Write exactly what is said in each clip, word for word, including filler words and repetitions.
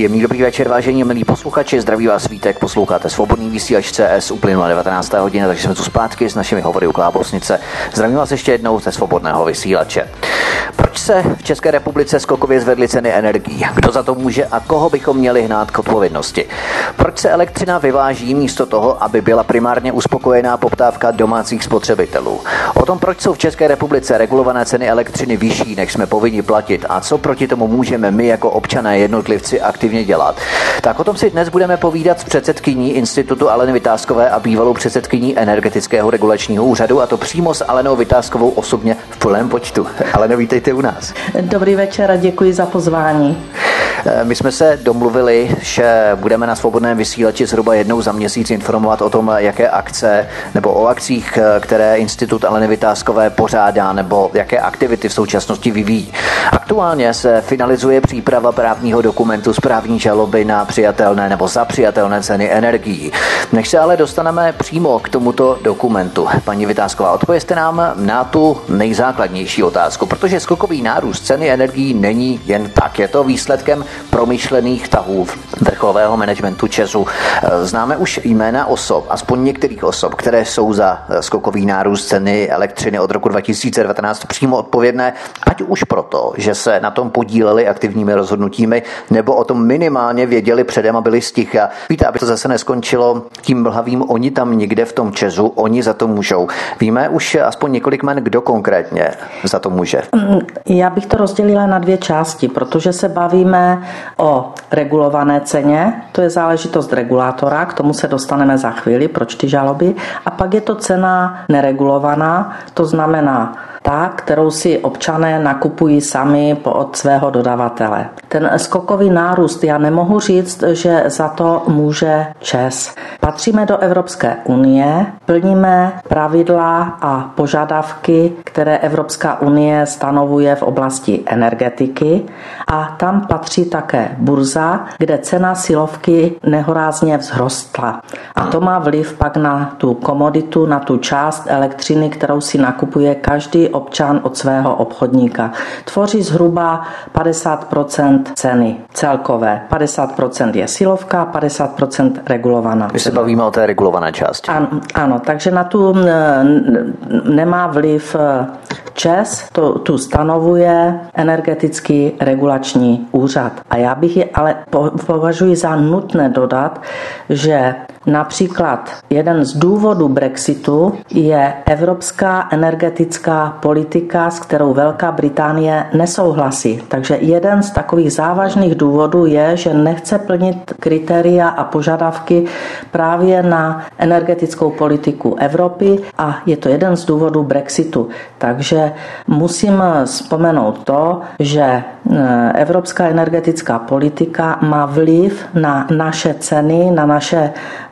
Příjemný dobrý večer, vážení milí posluchači, zdraví vás Vítek, posloucháte Svobodný vysílač C S, uplynula devatenáctá hodina, takže jsme tu zpátky s našimi hovory u Klábosnice. Zdravím vás ještě jednou ze Svobodného vysílače. Proč se v České republice skokově zvedly ceny energií? Kdo za to může a koho bychom měli hnát k odpovědnosti? Proč se elektřina vyváží místo toho, aby byla primárně uspokojená poptávka domácích spotřebitelů? O tom, proč jsou v České republice regulované ceny elektřiny vyšší, než jsme povinni platit a co proti tomu můžeme my jako občané jednotlivci aktivně dělat. Tak o tom si dnes budeme povídat s předsedkyní Institutu Aleny Vytázkové a bývalou předsedkyní Energetického regulačního úřadu, a to přímo s Alenou Vytázkovou osobně v plném počtu. Aleno, vítejte u nás. Dobrý večer a děkuji za pozvání. My jsme se domluvili, že budeme na Svobodném vysílači zhruba jednou za měsíc informovat o tom, jaké akce nebo o akcích, které Institut Aleny Vytázkové pořádá, nebo jaké aktivity v současnosti vyvíjí. Aktuálně se finalizuje příprava právního dokumentu správní žaloby na přijatelné nebo za přijatelné ceny energií. Než se ale dostaneme přímo k tomuto dokumentu, paní Vytázková, odpovězte nám na tu nejzákladnější otázku, protože skokový nárůst ceny energií není jen tak, je to výsledkem promyšlených tahů vrcholového managementu ČEZu. Známe už jména osob, aspoň některých osob, které jsou za skokový nárůst ceny elektřiny od roku dva tisíce devatenáct přímo odpovědné, ať už proto, že se na tom podíleli aktivními rozhodnutími, nebo o tom minimálně věděli předem a byli sticha. Víte, aby to zase neskončilo tím mlhavým oni tam někde v tom ČEZu, oni za to můžou. Víme už aspoň několik men, kdo konkrétně za to může. Já bych to rozdělila na dvě části, protože se bavíme o regulované ceně, to je záležitost regulátora, k tomu se dostaneme za chvíli, proč ty žaloby, a pak je to cena neregulovaná, to znamená ta, kterou si občané nakupují sami od svého dodavatele. Ten skokový nárůst, já nemohu říct, že za to může ČEZ. Patříme do Evropské unie, plníme pravidla a požadavky, které Evropská unie stanovuje v oblasti energetiky, a tam patří také burza, kde cena silovky nehorázně vzrostla. A to má vliv pak na tu komoditu, na tu část elektřiny, kterou si nakupuje každý občan od svého obchodníka. Tvoří zhruba padesát procent ceny celkové. padesát procent je silovka, padesát procent regulovaná. My se bavíme o té regulované části. Ano, ano, takže na tu nemá vliv ČEZ, to, tu stanovuje Energetický regulační úřad. A já bych je ale považuji za nutné dodat, že například jeden z důvodů Brexitu je evropská energetická politika, s kterou Velká Británie nesouhlasí. Takže jeden z takových závažných důvodů je, že nechce plnit kritéria a požadavky právě na energetickou politiku Evropy, a je to jeden z důvodů Brexitu. Takže musím vzpomenout to, že evropská energetická politika má vliv na naše ceny, na naše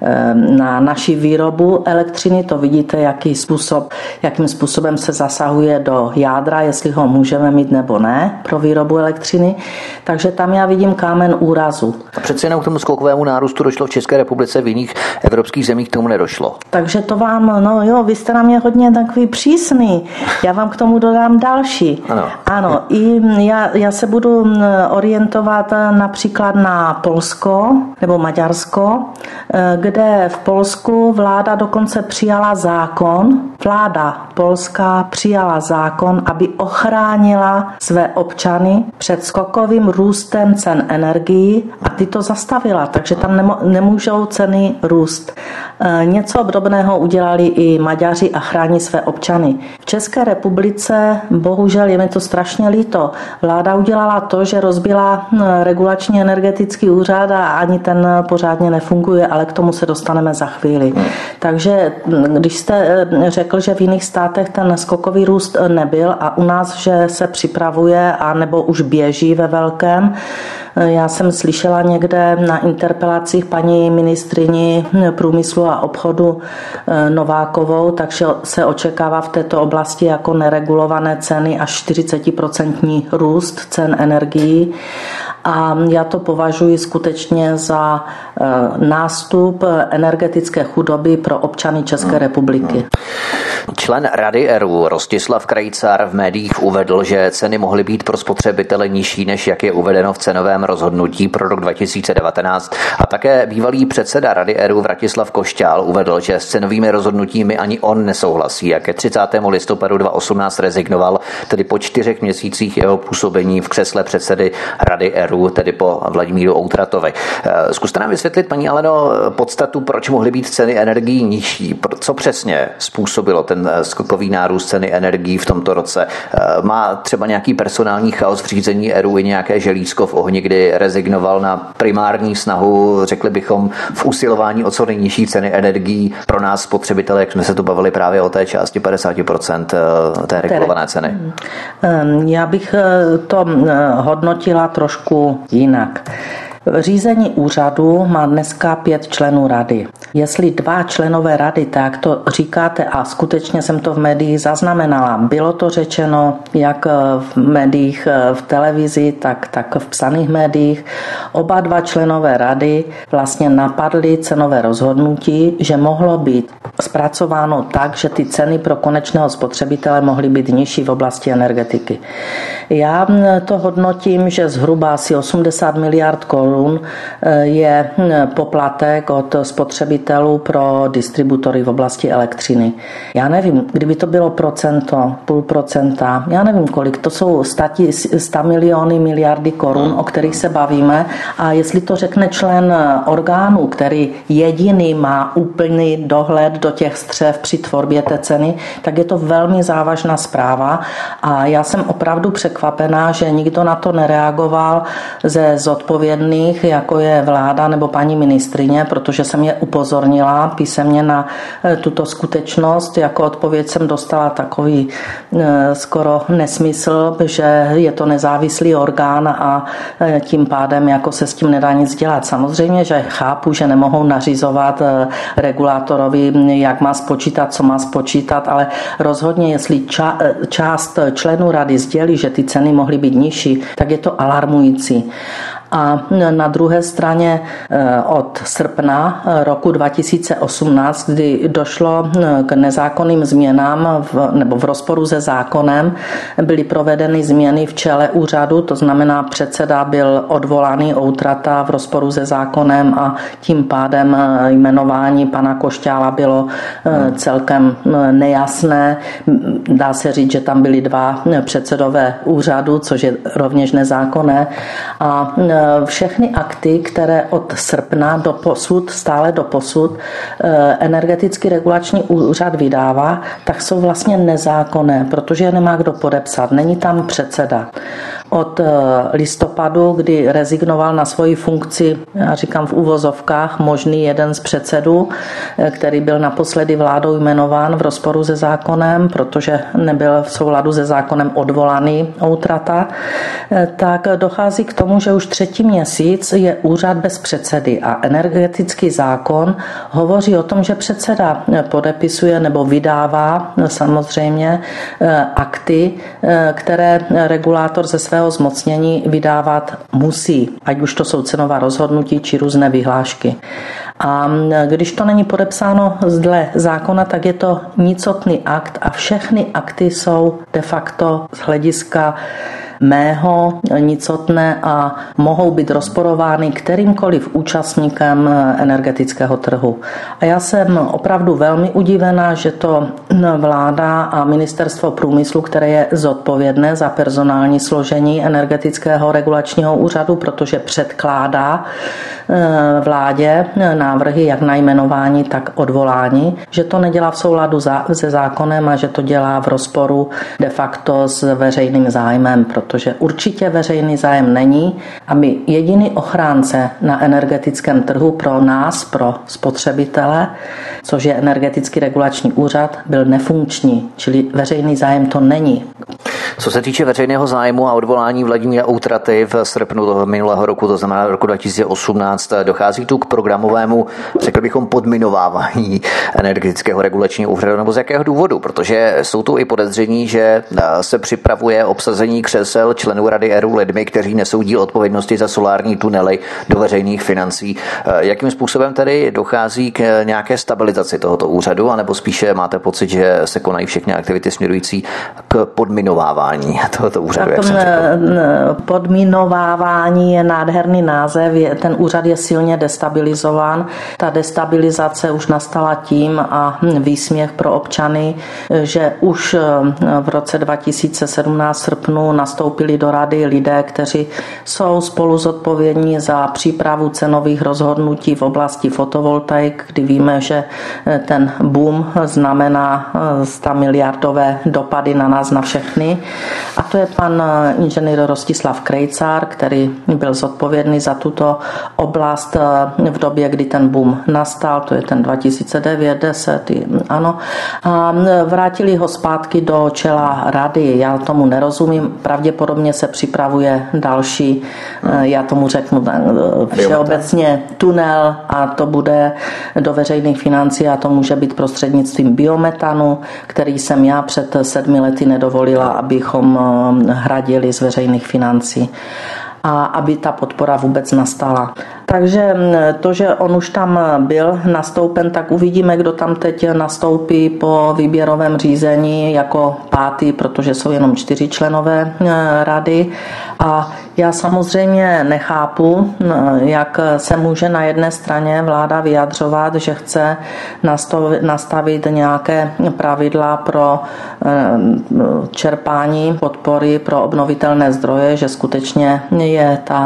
na naši výrobu elektřiny. To vidíte, jaký způsob, jakým způsobem se zasahuje do jádra, jestli ho můžeme mít nebo ne pro výrobu elektřiny. Takže tam já vidím kámen úrazu. A přece jenom k tomu skokovému nárůstu došlo v České republice, v jiných evropských zemích k tomu nedošlo. Takže to vám, no jo, vy jste na mě hodně takový přísný. Já vám k tomu dodám další. Ano. Ano, i já, já se budu orientovat například na Polsko nebo Maďarsko, kde v Polsku vláda dokonce přijala zákon, vláda polská přijala zákon, aby ochránila své občany před skokovým růstem cen energií, a ty to zastavila, takže tam nemo, nemůžou ceny růst. E, něco obdobného udělali i Maďaři a chrání své občany. V České republice, bohužel, je mi to strašně líto, vláda udělala to, že rozbila regulační energetický úřad a ani ten pořádně nefunguje, ale k tomu se dostaneme za chvíli. Takže když jste řekl, že v jiných státech ten skokový růst nebyl a u nás, že se připravuje a nebo už běží ve velkém, já jsem slyšela někde na interpelacích paní ministryni průmyslu a obchodu Novákovou, takže se očekává v této oblasti jako neregulované ceny až čtyřicet procent růst cen energií. A já to považuji skutečně za nástup energetické chudoby pro občany České republiky. Člen Rady E R U Rostislav Krejcar v médiích uvedl, že ceny mohly být pro spotřebitele nižší, než jak je uvedeno v cenovém rozhodnutí pro rok dva tisíce devatenáct. A také bývalý předseda Rady E R U Vratislav Košťál uvedl, že s cenovými rozhodnutími ani on nesouhlasí a ke třicátému listopadu dva tisíce osmnáct rezignoval, tedy po čtyřech měsících jeho působení v křesle předsedy Rady E R U, tedy po Vladimíru Outratovi. Zkuste nám vysvětlit, paní Aleno, podstatu, proč mohly být ceny energií nižší. Co přesně způsobilo ten skokový nárůst ceny energií v tomto roce? Má třeba nějaký personální chaos v řízení E R U i nějaké želízko v ohni, kdy rezignoval na primární snahu, řekli bychom, v usilování o co nejnižší ceny energií pro nás spotřebitele, jak jsme se tu bavili právě o té části padesát procent té regulované ceny? Já bych to hodnotila trošku jinak. Řízení úřadu má dneska pět členů rady. Jestli dva členové rady, tak to říkáte a skutečně jsem to v médiích zaznamenala. Bylo to řečeno jak v médiích, v televizi, tak, tak v psaných médiích. Oba dva členové rady vlastně napadli cenové rozhodnutí, že mohlo být zpracováno tak, že ty ceny pro konečného spotřebitele mohly být nižší v oblasti energetiky. Já to hodnotím, že zhruba asi osmdesát miliard korun je poplatek od spotřebitelů pro distributory v oblasti elektřiny. Já nevím, kdyby to bylo procento, půl procenta, já nevím kolik, to jsou sta miliony, miliardy korun, o kterých se bavíme, a jestli to řekne člen orgánu, který jediný má úplný dohled do těch střev při tvorbě té ceny, tak je to velmi závažná zpráva a já jsem opravdu překvapená, že nikdo na to nereagoval ze zodpovědných, jako je vláda nebo paní ministryně, protože jsem je upozornila písemně na tuto skutečnost. Jako odpověď jsem dostala takový skoro nesmysl, že je to nezávislý orgán a tím pádem jako se s tím nedá nic dělat. Samozřejmě, že chápu, že nemohou nařizovat regulátorovi, jak má spočítat, co má spočítat, ale rozhodně, jestli ča- část členů rady sdělí, že ty ceny mohly být nižší, tak je to alarmující. A na druhé straně od srpna roku dva tisíce osmnáct, kdy došlo k nezákonným změnám v, nebo v rozporu se zákonem, byly provedeny změny v čele úřadu, to znamená předseda byl odvolaný Outrata v rozporu se zákonem a tím pádem jmenování pana Košťála bylo celkem nejasné. Dá se říct, že tam byly dva předsedové úřadu, což je rovněž nezákonné. A všechny akty, které od srpna do posud, stále do posud Energetický regulační úřad vydává, tak jsou vlastně nezákonné, protože je nemá kdo podepsat. Není tam předseda. Od listopadu, kdy rezignoval na svoji funkci, já říkám v uvozovkách, možný jeden z předsedů, který byl naposledy vládou jmenován v rozporu se zákonem, protože nebyl v souladu se zákonem odvolaný Outrata, tak dochází k tomu, že už třetí měsíc je úřad bez předsedy a energetický zákon hovoří o tom, že předseda podepisuje nebo vydává samozřejmě akty, které regulátor ze svého zmocnění vydávat musí, ať už to jsou cenová rozhodnutí či různé vyhlášky. A když to není podepsáno dle zákona, tak je to nicotný akt a všechny akty jsou de facto z hlediska mého nicotné a mohou být rozporovány kterýmkoliv účastníkem energetického trhu. A já jsem opravdu velmi udivená, že to vláda a ministerstvo průmyslu, které je zodpovědné za personální složení energetického regulačního úřadu, protože předkládá vládě návrhy jak na jmenování, tak odvolání, že to nedělá v souladu se zákonem a že to dělá v rozporu de facto s veřejným zájmem, protože určitě veřejný zájem není, aby jediný ochránce na energetickém trhu pro nás, pro spotřebitele, což je Energetický regulační úřad, byl nefunkční, čili veřejný zájem to není. Co se týče veřejného zájmu a odvolání Vladimíra Outraty v srpnu toho minulého roku, to znamená roku dva tisíce osmnáct, dochází tu k programovému, řekl bychom, podminovávání Energetického regulačního úřadu, nebo z jakého důvodu? Protože jsou tu i podezření, že se připravuje obsazení křesel členů Rady E R U lidmi, kteří nesou díl odpovědnosti za solární tunely do veřejných financí. Jakým způsobem tedy dochází k nějaké stabilizaci tohoto úřadu, anebo spíše máte pocit, že se konají všechny aktivity směrující k podminovávání tohoto úřadu, jak jsem řekl? Podminovávání je nádherný název, je, ten úřad je silně destabilizován. Ta destabilizace už nastala tím a výsměch pro občany, že už v roce dva tisíce sedmnáct srpnu nastoupili do rady lidé, kteří jsou spolu zodpovědní za přípravu cenových rozhodnutí v oblasti fotovoltaik, kdy víme, že ten boom znamená sto miliardové dopady na nás, na všechny. A to je pan inženýr Rostislav Krejcar, který byl zodpovědný za tuto oblast v době, kdy ten boom nastal, to je ten dva tisíce devět, deset, ano. A vrátili ho zpátky do čela rady. Já tomu nerozumím. Pravděpodobně se připravuje další, já tomu řeknu všeobecně, tunel a to bude do veřejných financí a to může být prostřednictvím biometanu, který jsem já před sedmi lety nedovolila, abychom hradili z veřejných financí a aby ta podpora vůbec nastala. Takže to, že on už tam byl nastoupen, tak uvidíme, kdo tam teď nastoupí po výběrovém řízení jako pátý, protože jsou jenom čtyři členové rady. A já samozřejmě nechápu, jak se může na jedné straně vláda vyjadřovat, že chce nastavit nějaké pravidla pro čerpání podpory pro obnovitelné zdroje, že skutečně je ta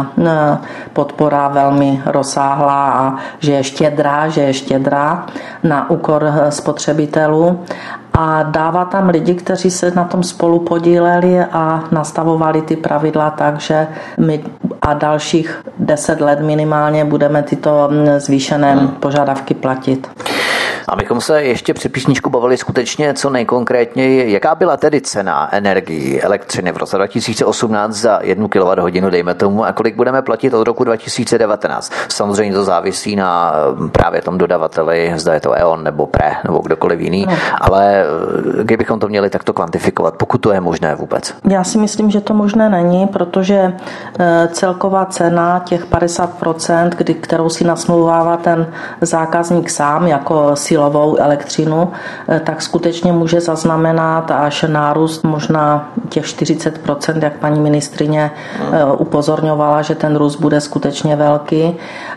podpora velmi rozsáhlá a že je štědrá, že je štědrá na úkor spotřebitelů. A dává tam lidi, kteří se na tom spolu podíleli a nastavovali ty pravidla tak, že my a dalších deset let minimálně budeme tyto zvýšené hmm. požadavky platit. Abychom se ještě před písničku bavili skutečně co nejkonkrétněji, jaká byla tedy cena energií, elektřiny v roce dva tisíce osmnáct za jednu kilowatthodinu, dejme tomu, a kolik budeme platit od roku dva tisíce devatenáct. Samozřejmě to závisí na právě tom dodavateli, zda je to E O N nebo P R E nebo kdokoliv jiný, no. Ale kdybychom to měli takto kvantifikovat, pokud to je možné vůbec. Já si myslím, že to možné není, protože celková cena těch padesát procent, kdy, kterou si nasmlouvává ten zákazník sám jako silovou elektřinu, tak skutečně může zaznamenat až nárůst možná těch čtyřicet procent, jak paní ministryně upozorňovala, že ten růst bude skutečně velký.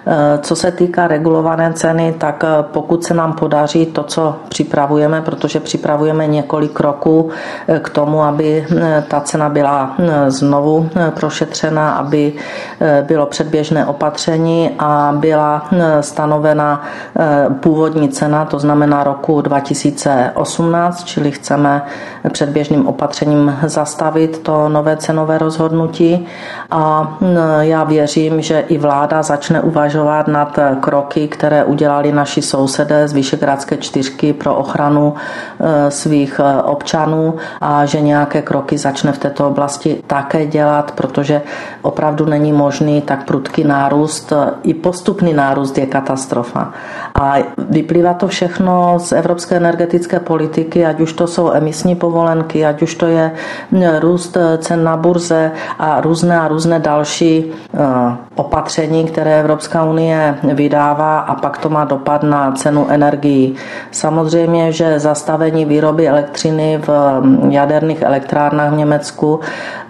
Co se týká regulované ceny, tak pokud se nám podaří to, co připravujeme, protože připravujeme několik kroků k tomu, aby ta cena byla znovu prošetřena, aby bylo předběžné opatření a byla stanovena původní cena, to znamená roku dva tisíce osmnáct, čili chceme předběžným opatřením zastavit to nové cenové rozhodnutí a já věřím, že i vláda začne uvažovat nad kroky, které udělali naši sousedé z Visegrádské čtyřky pro ochranu svých občanů a že nějaké kroky začne v této oblasti také dělat, protože opravdu není možný tak prudký nárůst, i postupný nárůst je katastrofa. A vyplývá to všechno z evropské energetické politiky, ať už to jsou emisní povolenky, ať už to je růst cen na burze a různé a různé další opatření, které Evropská unie vydává a pak to má dopad na cenu energií. Samozřejmě, že zastavení výroby elektřiny v jaderných elektrárnách v Německu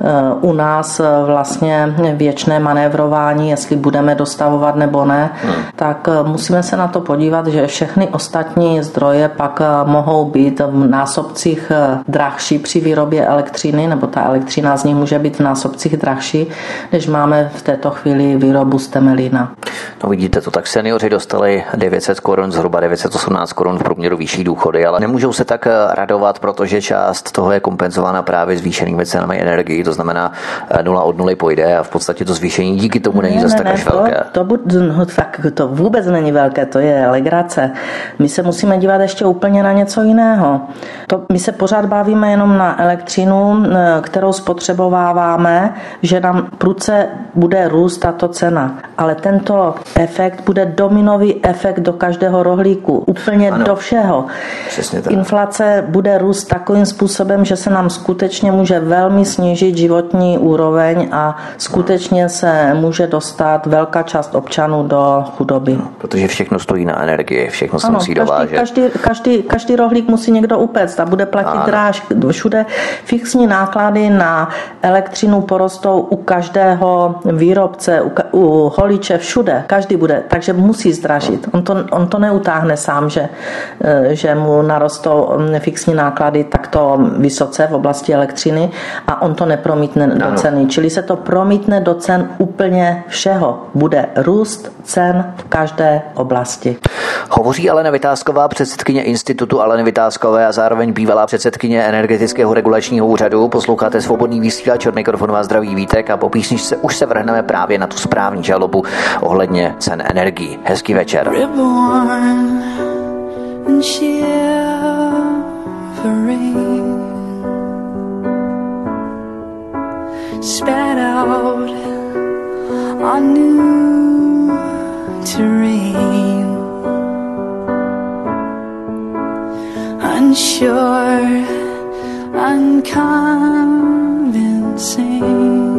u nás vlastně věčné manévrování, jestli budeme dostavovat nebo ne, hmm. tak musíme se na to podívat, že všechny ostatní zdroje pak mohou být v násobcích drahší při výrobě elektřiny, nebo ta elektřina z nich může být v násobcích drahší, než máme v této chvíli výrobu z Temelína. No vidíte to, tak seniori dostali devět set korun, zhruba devět set osmnáct korun v průměru vyšší důchody, ale nemůžou se tak radovat, protože část toho je kompenzována právě zvýšenými cenami energií, to znamená nula od nuly pojde a v podstatě to zvýšení díky tomu není ne, zase ne, tak až to, velké. To, to, no, tak to vůbec není velké, to je legrace. My se musíme dívat ještě úplně na něco jiného. To, my se pořád bavíme jenom na elektřinu, kterou spotřebováváme, že nám prudce bude růst tato cena. Ale tento efekt bude dominový efekt do každého rohlíku. Úplně ano, do všeho. Inflace bude růst takovým způsobem, že se nám skutečně může velmi snížit životní úroveň a skutečně se může dostat velká část občanů do chudoby. No, protože všechno stojí na energii, všechno se ano, musí každý, dovážet. Každý, každý, každý rohlík musí někdo upéct a bude platit ano. dráž. Všude fixní náklady na elektřinu porostou u každého výrobce, u, u holiče, všude. Každý bude, takže musí zdražit. On to, on to neutáhne sám, že, že mu narostou fixní náklady takto vysoce v oblasti elektřiny a on to nepromítne do ceny. Čili se to promítne do cen úplně všeho. Bude růst cen v každé oblasti. Hovoří Alena Vitásková, předsedkyně Institutu Aleny Vitáskové a zároveň bývalá předsedkyně Energetického regulačního úřadu. Posloucháte Svobodný vysílač, od mikrofonu vás zdraví Vítek a po písničce už se vrhneme právě na tu správní žalobu ohledně cen energií. Hezký večer. Spat out on new terrain, unsure, unconvincing.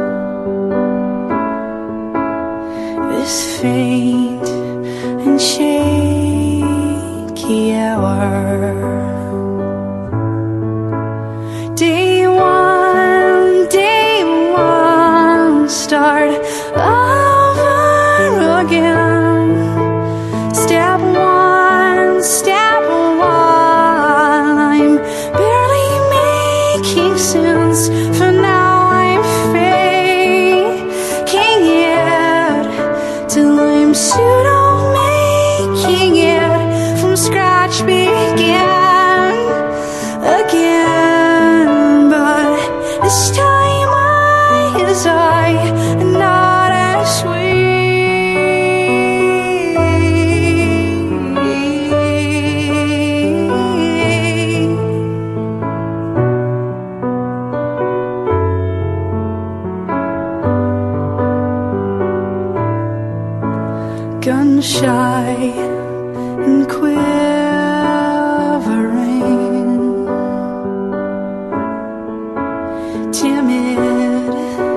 This faint and shaky hour. Day one, day one, start over again. Step one, step one, I'm barely making sense. For now I'm faking it till I'm pseudo making it from scratch begin again. But this time I is I and not as sweet. Gun shy and quivering, timid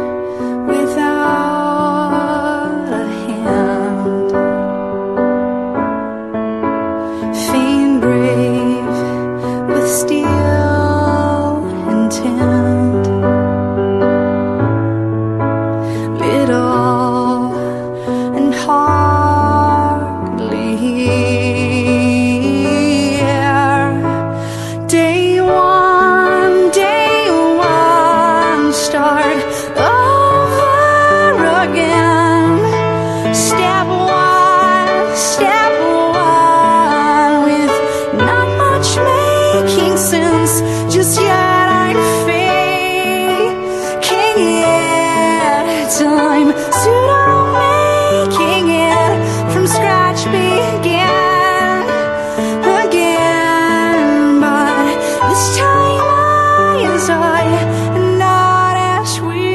without a hand, faint brave with steel intent, little and hardly here. Day one, day one, start over again. Step one, step one, with not much making sense just yet. I'm faking it till I'm pseudo making it from scratch begin again. But this time I is I and not as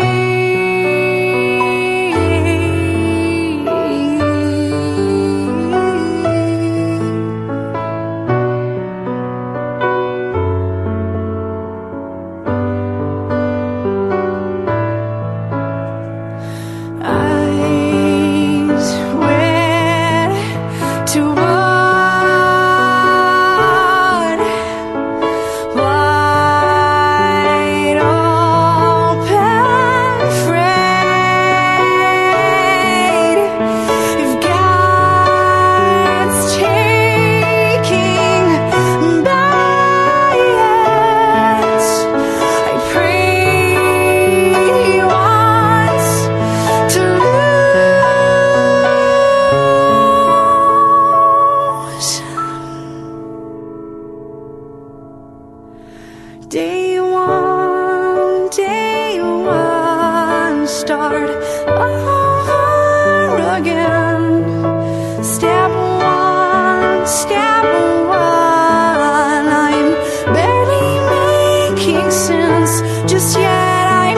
eyes wet to what? Wide open, afraid. If God's taking bites, I pray once to lose. Day one, day one, start over again. Step one, step one. I'm barely making sense just yet. I'm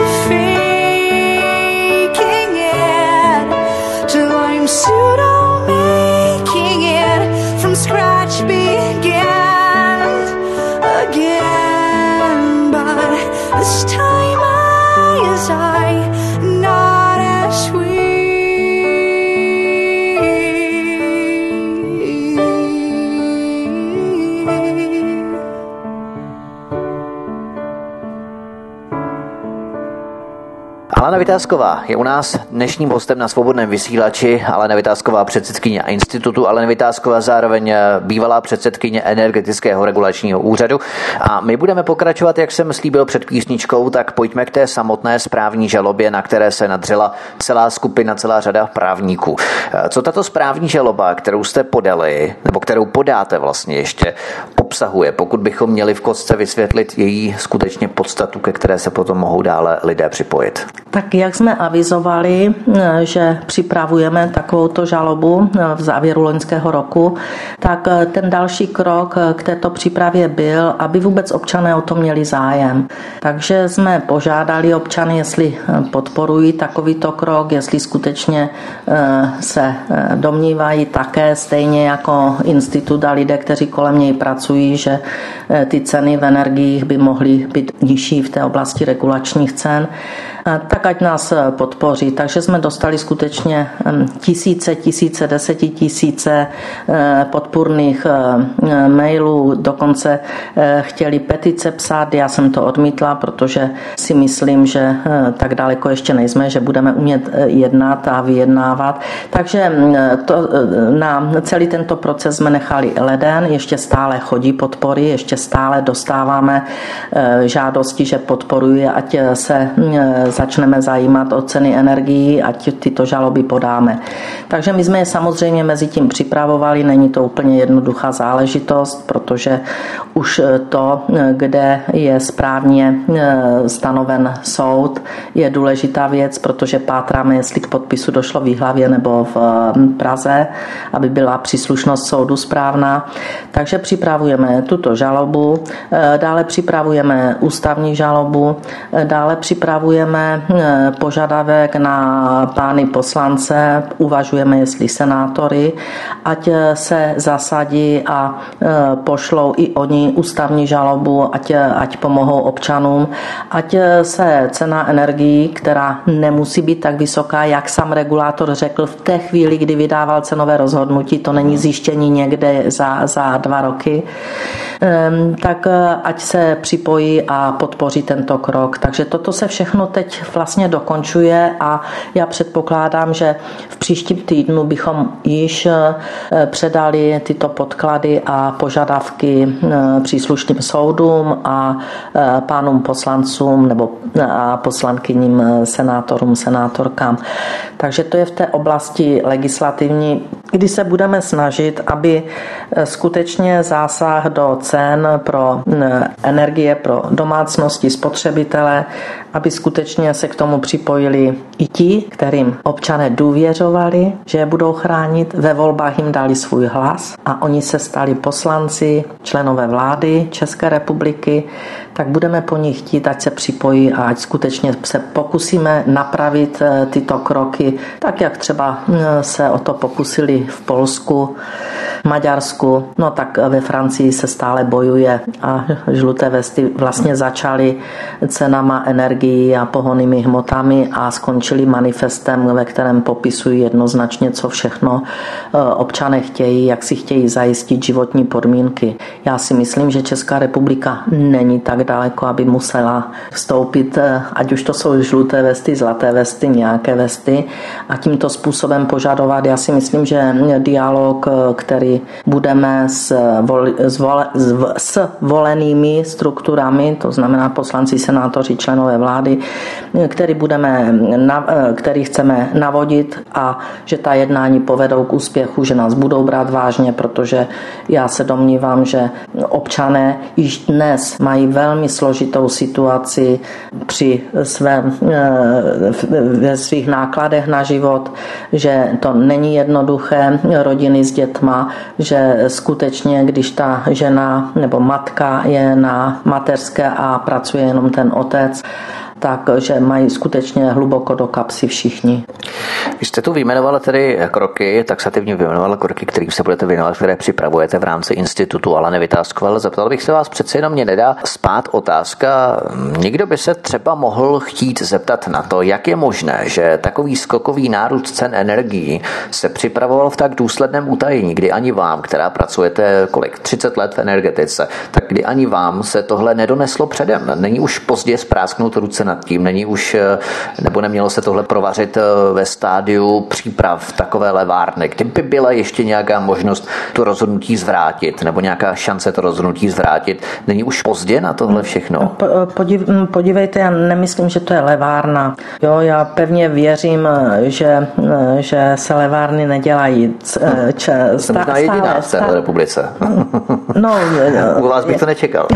faking it till I'm pseudo making it from scratch begin again. But this time I as I, not as we. Alena Vitásková je u nás dnešním hostem na Svobodném vysílači. Alena Vitásková, předsedkyně institutu. Alena Vitásková zároveň bývalá předsedkyně Energetického regulačního úřadu. A my budeme pokračovat, jak jsem slíbil před písničkou, tak pojďme k té samotné správní žalobě, na které se nadřela celá skupina, celá řada právníků. Co tato správní žaloba, kterou jste podali, nebo kterou podáte vlastně ještě, obsahuje, pokud bychom měli v kostce vysvětlit její skutečně podstatu, ke které se potom mohou dále lidé připojit? Tak jak jsme avizovali, že připravujeme takovouto žalobu v závěru loňského roku, tak ten další krok k této přípravě byl, aby vůbec občané o to měli zájem. Takže jsme požádali občany, jestli podporují takovýto krok, jestli skutečně se domnívají také stejně jako institut a lidé, kteří kolem něj pracují, že ty ceny v energiích by mohly být nižší v té oblasti regulačních cen, tak ať nás podpoří. Takže jsme dostali skutečně tisíce, tisíce, desetitisíce podpůrných mailů, dokonce chtěli petice psát, já jsem to odmítla, protože si myslím, že tak daleko ještě nejsme, že budeme umět jednat a vyjednávat. Takže to, na celý tento proces jsme nechali leden, ještě stále chodí podpory, ještě stále dostáváme žádosti, že podporuje, ať se začneme zajímat o ceny energií, ať tyto žaloby podáme. Takže my jsme je samozřejmě mezi tím připravovali, není to úplně jednoduchá záležitost, protože už to, kde je správně stanoven soud, je důležitá věc, protože pátráme, jestli k podpisu došlo v Jihlavě nebo v Praze, aby byla příslušnost soudu správná. Takže připravujeme tuto žalobu, dále připravujeme ústavní žalobu, dále připravujeme požadavek na pány poslance, uvažujeme, jestli senátory, ať se zasadí a pošlou i oni ústavní žalobu, ať, ať pomohou občanům, ať se cena energií, která nemusí být tak vysoká, jak sám regulátor řekl v té chvíli, kdy vydával cenové rozhodnutí, to není zjištění někde za, za dva roky, tak ať se připojí a podpoří tento krok. Takže toto se všechno teď vlastně dokončuje a já předpokládám, že v příštím týdnu bychom již předali tyto podklady a požadavky příslušným soudům a pánům poslancům nebo a poslankyním senátorům, senátorkám. Takže to je v té oblasti legislativní, kdy se budeme snažit, aby skutečně zásah do cen pro energie pro domácnosti, spotřebitele, aby skutečně se k tomu připojili i ti, kterým občané důvěřovali, že je budou chránit, ve volbách jim dali svůj hlas a oni se stali poslanci, členové vlády České republiky, tak budeme po nich chtít, ať se připojí a ať skutečně se pokusíme napravit tyto kroky, tak jak třeba se o to pokusili v Polsku, Maďarsku, no tak ve Francii se stále bojuje a žluté vesty vlastně začaly cenama energií a pohonnými hmotami a skončili manifestem, ve kterém popisují jednoznačně, co všechno občané chtějí, jak si chtějí zajistit životní podmínky. Já si myslím, že Česká republika není tak daleko, aby musela vstoupit, ať už to jsou žluté vesty, zlaté vesty, nějaké vesty a tímto způsobem požadovat. Já si myslím, že dialog, který budeme s, vol, s, vol, s volenými strukturami, to znamená poslanci, senátoři, členové vlády, který, budeme, který chceme navodit a že ta jednání povedou k úspěchu, že nás budou brát vážně, protože já se domnívám, že občané již dnes mají velmi složitou situaci při svém, ve svých nákladech na život, že to není jednoduché, rodiny s dětma, že skutečně, když ta žena nebo matka je na mateřské a pracuje jenom ten otec, takže mají skutečně hluboko do kapsy všichni. Vy jste tu vyjmenovala tedy kroky, taxativně vyjmenovala kroky, kterým se budete věnovat, které připravujete v rámci institutu Aleny Vitáskové, ale zeptal bych se vás, přece jenom mě nedá spát otázka, někdo by se třeba mohl chtít zeptat na to, jak je možné, že takový skokový nárůst cen energií se připravoval v tak důsledném utajení, kdy ani vám, která pracujete kolik, třicet let v energetice, tak kdy ani vám se tohle nedoneslo předem. Není už pozdě sprásknout ruce nad tím, není už, nebo nemělo se tohle provařit ve stádiu příprav takové levárny, kdyby byla ještě nějaká možnost to rozhodnutí zvrátit, nebo nějaká šance to rozhodnutí zvrátit, není už pozdě na tohle všechno? Podív, podívejte, já nemyslím, že to je levárna. Jo, já pevně věřím, že, že se levárny nedělají. Če, Jsem stá, možná jediná v téhle republice. No, u vás bych je, to nečekal.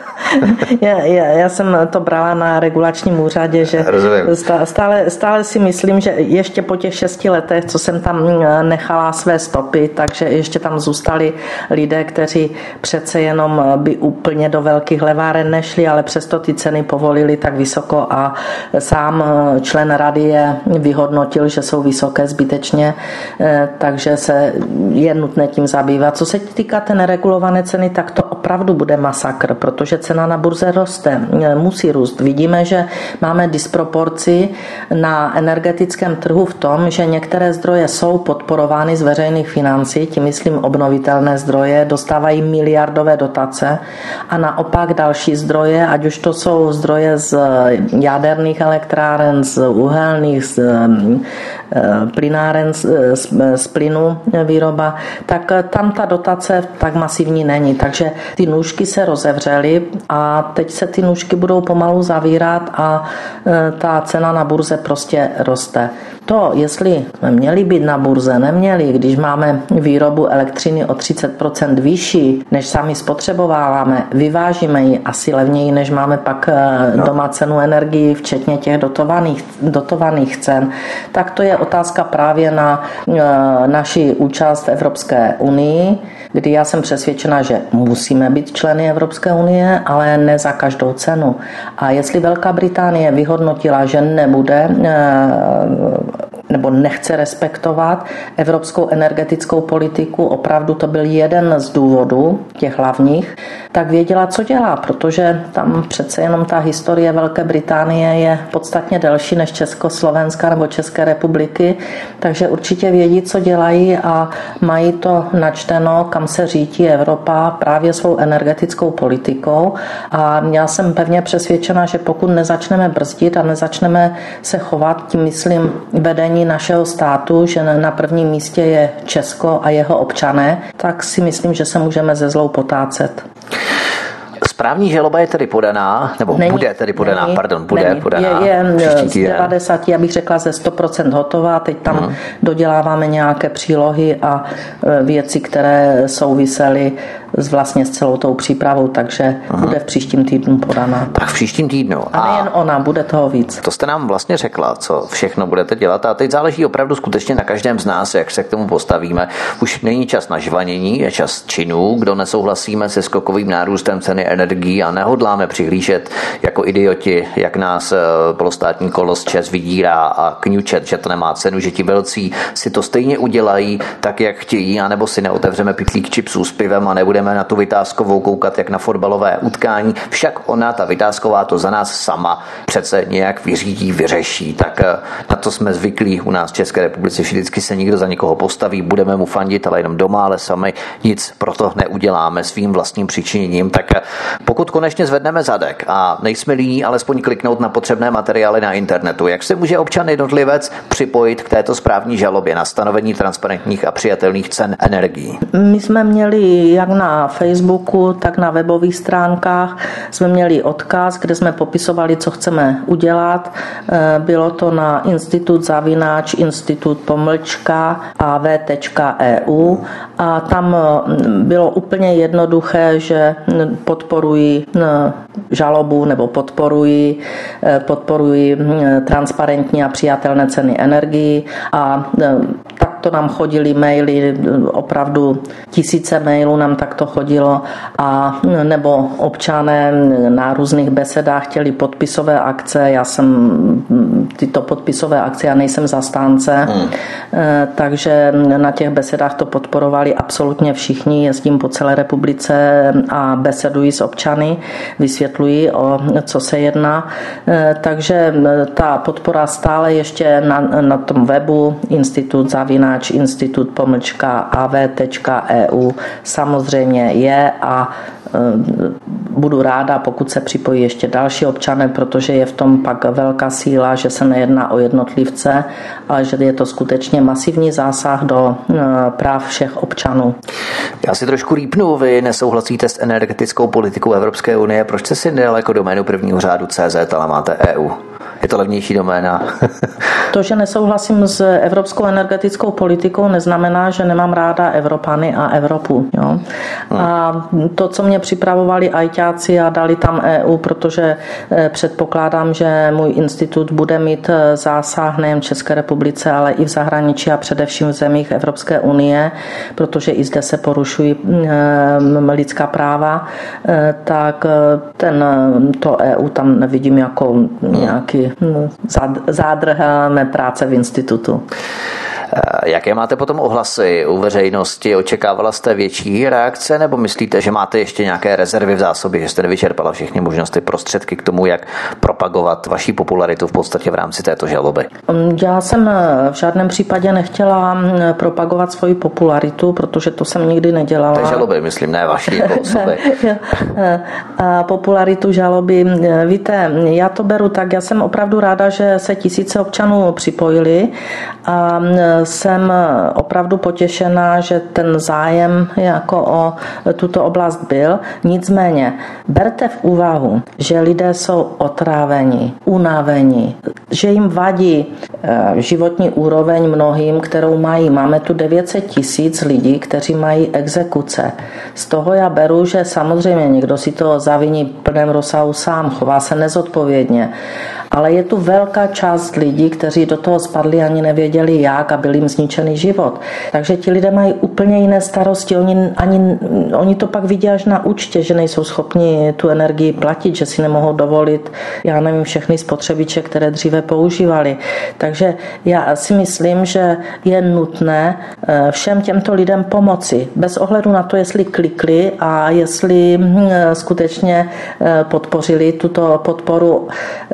já, já, já jsem to brala na regulačním úřadě, že stále, stále si myslím, že ještě po těch šesti letech, co jsem tam nechala své stopy, takže ještě tam zůstali lidé, kteří přece jenom by úplně do velkých leváren nešli, ale přesto ty ceny povolili tak vysoko a sám člen rady je vyhodnotil, že jsou vysoké zbytečně, takže se je nutné tím zabývat. Co se týká té neregulované ceny, tak to opravdu bude masakr, protože cena na burze roste, musí růst. Vidíme, že máme disproporci na energetickém trhu v tom, že některé zdroje jsou podporovány z veřejných financí, tím myslím obnovitelné zdroje, dostávají miliardové dotace a naopak další zdroje, ať už to jsou zdroje z jaderných elektráren, z uhelných, z plynáren, z, z plynu výroba, tak tam ta dotace tak masivní není. Takže ty nůžky se rozevřely a teď se ty nůžky budou pomalu zavírat a ta cena na burze prostě roste. To, jestli jsme měli být na burze, neměli, když máme výrobu elektřiny o třicet procent vyšší, než sami spotřebováváme, vyvážíme ji asi levněji, než máme pak doma cenu energii, včetně těch dotovaných, dotovaných cen, tak to je otázka právě na naši účast v Evropské unii, kdy já jsem přesvědčena, že musíme být členy Evropské unie, ale ne za každou cenu. A jestli Velká Británie vyhodnotila, že nebude nebo nechce respektovat evropskou energetickou politiku, opravdu to byl jeden z důvodů, těch hlavních, tak věděla, co dělá, protože tam přece jenom ta historie Velké Británie je podstatně delší než Československa nebo České republiky, takže určitě vědí, co dělají a mají to načteno, kam se řítí Evropa právě svou energetickou politikou. A já jsem pevně přesvědčena, že pokud nezačneme brzdit a nezačneme se chovat, tím myslím vedení našeho státu, že na prvním místě je Česko a jeho občané, tak si myslím, že se můžeme ze zlou potácet. Správní žaloba je tedy podaná, nebo není, bude tedy podaná, není, pardon, bude není. podaná. Je, je z devadesát, já bych řekla, ze sto procent hotová, teď tam hmm. doděláváme nějaké přílohy a věci, které souvisely s vlastně s celou tou přípravou, takže hmm. bude v příštím týdnu podaná. Tak v příštím týdnu. A nejen ona, bude toho víc. To jste nám vlastně řekla, co všechno budete dělat a teď záleží opravdu skutečně na každém z nás, jak se k tomu postavíme. Už není čas na žvanění, je čas činů, kdo nesouhlasíme se skokovým nárůstem ceny energií a nehodláme přihlížet jako idioti, jak nás polostátní kolos ČEZ vydírá a kňučet, že to nemá cenu, že ti velcí si to stejně udělají tak, jak chtějí, anebo si neotevřeme pytlík čipsů s pivem a nebudeme na tu Vitáskovou koukat jak na fotbalové utkání. Však ona, ta Vitásková, to za nás sama přece nějak vyřídí, vyřeší. Tak na to jsme zvyklí u nás v České republice. Vždycky se někdo za někoho postaví, budeme mu fandit, ale jenom doma, ale sami nic proto neuděláme svým vlastním přičiněním. Tak pokud konečně zvedneme zadek a nejsme líní alespoň kliknout na potřebné materiály na internetu, jak se může občan jednotlivec připojit k této správní žalobě na stanovení transparentních a přijatelných cen energií? My jsme měli jak na Facebooku, tak na webových stránkách jsme měli odkaz, kde jsme popisovali, co chceme udělat. Bylo to na institut zavináč institut pomlčka a v tečka e u a tam bylo úplně jednoduché, že podporuji žalobu nebo podporuji, podporuji transparentní a přijatelné ceny energií a tak takto nám chodily maily, opravdu tisíce mailů nám takto chodilo, a nebo občané na různých besedách chtěli podpisové akce. Já jsem tyto podpisové akce, já nejsem zastánce, hmm. takže na těch besedách to podporovali absolutně všichni. Jezdím po celé republice a beseduji s občany, vysvětluji, o co se jedná. Takže ta podpora stále ještě na, na tom webu institut zavináč institut pomlčka a v tečka e u samozřejmě je, a budu ráda, pokud se připojí ještě další občané, protože je v tom pak velká síla, že se nejedná o jednotlivce, ale že je to skutečně masivní zásah do práv všech občanů. Já si trošku rýpnu, vy nesouhlasíte s energetickou politikou Evropské unie, proč jste si nedal jako doménu prvního řádu C Z, ale máte E U? Je to levnější doména. To, že nesouhlasím s evropskou energetickou politikou, neznamená, že nemám ráda Evropany a Evropu. Jo? A to, co mě připravovali ajťáci a dali tam E U, protože předpokládám, že můj institut bude mít zásah nejen v České republice, ale i v zahraničí a především v zemích Evropské unie, protože i zde se porušují lidská práva, tak ten, to E U tam nevidím jako nějaký zádrhel mé práce v institutu. Jaké máte potom ohlasy u veřejnosti? Očekávala jste větší reakce, nebo myslíte, že máte ještě nějaké rezervy v zásobě, že jste nevyčerpala všechny možnosti, prostředky k tomu, jak propagovat vaši popularitu v podstatě v rámci této žaloby? Já jsem v žádném případě nechtěla propagovat svoji popularitu, protože to jsem nikdy nedělala. Té žaloby, myslím, ne vaší jako osoby. A popularitu žaloby, víte, já to beru tak, já jsem opravdu ráda, že se tisíce občanů připojili, a jsem opravdu potěšená, že ten zájem jako o tuto oblast byl. Nicméně berte v úvahu, že lidé jsou otráveni, unaveni, že jim vadí životní úroveň mnohým, kterou mají. Máme tu devět set tisíc lidí, kteří mají exekuce. Z toho já beru, že samozřejmě někdo si to zaviní v plném rozsahu sám, chová se nezodpovědně. Ale je tu velká část lidí, kteří do toho spadli, ani nevěděli jak, a byl jim zničený život. Takže ti lidé mají úplně jiné starosti. Oni, ani, oni to pak vidí až na účtě, že nejsou schopni tu energii platit, že si nemohou dovolit, já nevím, všechny spotřebiče, které dříve používali. Takže já si myslím, že je nutné všem těmto lidem pomoci. Bez ohledu na to, jestli klikli a jestli skutečně podpořili tuto podporu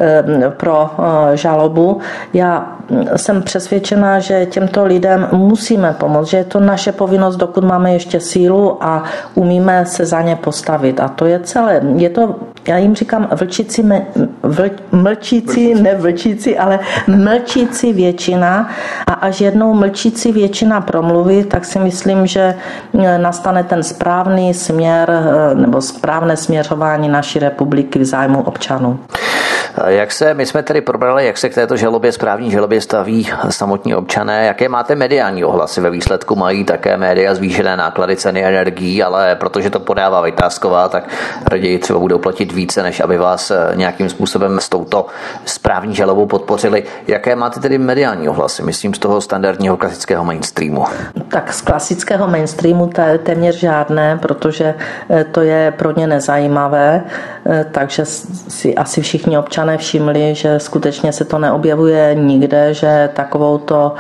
pro žalobu. Já jsem přesvědčená, že těmto lidem musíme pomoct, že je to naše povinnost, dokud máme ještě sílu a umíme se za ně postavit. A to je celé. Je to, já jim říkám, vlčící, vl, mlčící, ne vlčící, ale mlčící většina, a až jednou mlčící většina promluví, tak si myslím, že nastane ten správný směr nebo správné směřování naší republiky v zájmu občanů. Jak se, my jsme tedy probrali, jak se k této žalobě, správní žalobě staví samotní občané, jaké máte mediální ohlasy? Ve výsledku mají také média zvýšené náklady ceny energií, ale protože to podává Vytázková, tak raději třeba budou platit více, než aby vás nějakým způsobem s touto správní žalobou podpořili. Jaké máte tedy mediální ohlasy? Myslím z toho standardního klasického mainstreamu. Tak z klasického mainstreamu téměř žádné, protože to je pro ně nezajímavé, takže si asi všichni občané všimli, že skutečně se to neobjevuje nikde, že takovouto,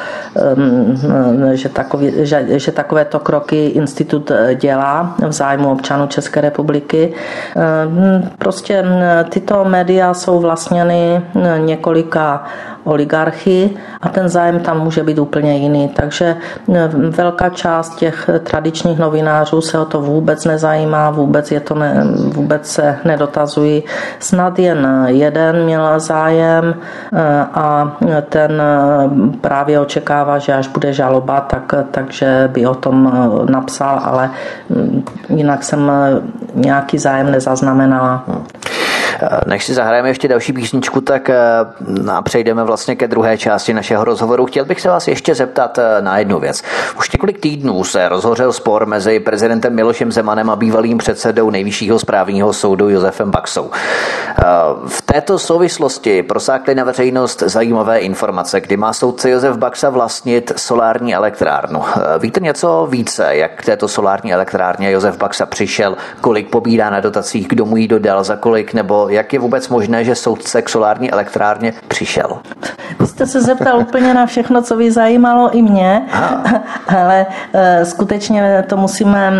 že, takový, že, že takovéto kroky institut dělá v zájmu občanů České republiky. Prostě tyto média jsou vlastněny několika oligarchy a ten zájem tam může být úplně jiný. Takže velká část těch tradičních novinářů se o to vůbec nezajímá, vůbec, je to ne, vůbec se nedotazují. Snad jen jeden měl zájem a ten právě očekává, že až bude žaloba, tak, takže by o tom napsal, ale jinak jsem nějaký zájem nezaznamenala. Než si zahrajeme ještě další písničku, tak a přejdeme vlastně ke druhé části našeho rozhovoru. Chtěl bych se vás ještě zeptat na jednu věc. Už několik týdnů se rozhořel spor mezi prezidentem Milošem Zemanem a bývalým předsedou Nejvyššího správního soudu Josefem Baxou. V této souvislosti prosákly na veřejnost zajímavé informace, kdy má soudce Josef Baxa vlastnit solární elektrárnu. Víte něco více, jak k této solární elektrárně Josef Baxa přišel, kolik pobírá na dotacích, kdo mu ji dodal, za kolik, nebo jak je vůbec možné, že soudce k solární elektrárně přišel? Vy jste se zeptal úplně na všechno, co by zajímalo i mě, ale e, skutečně to musíme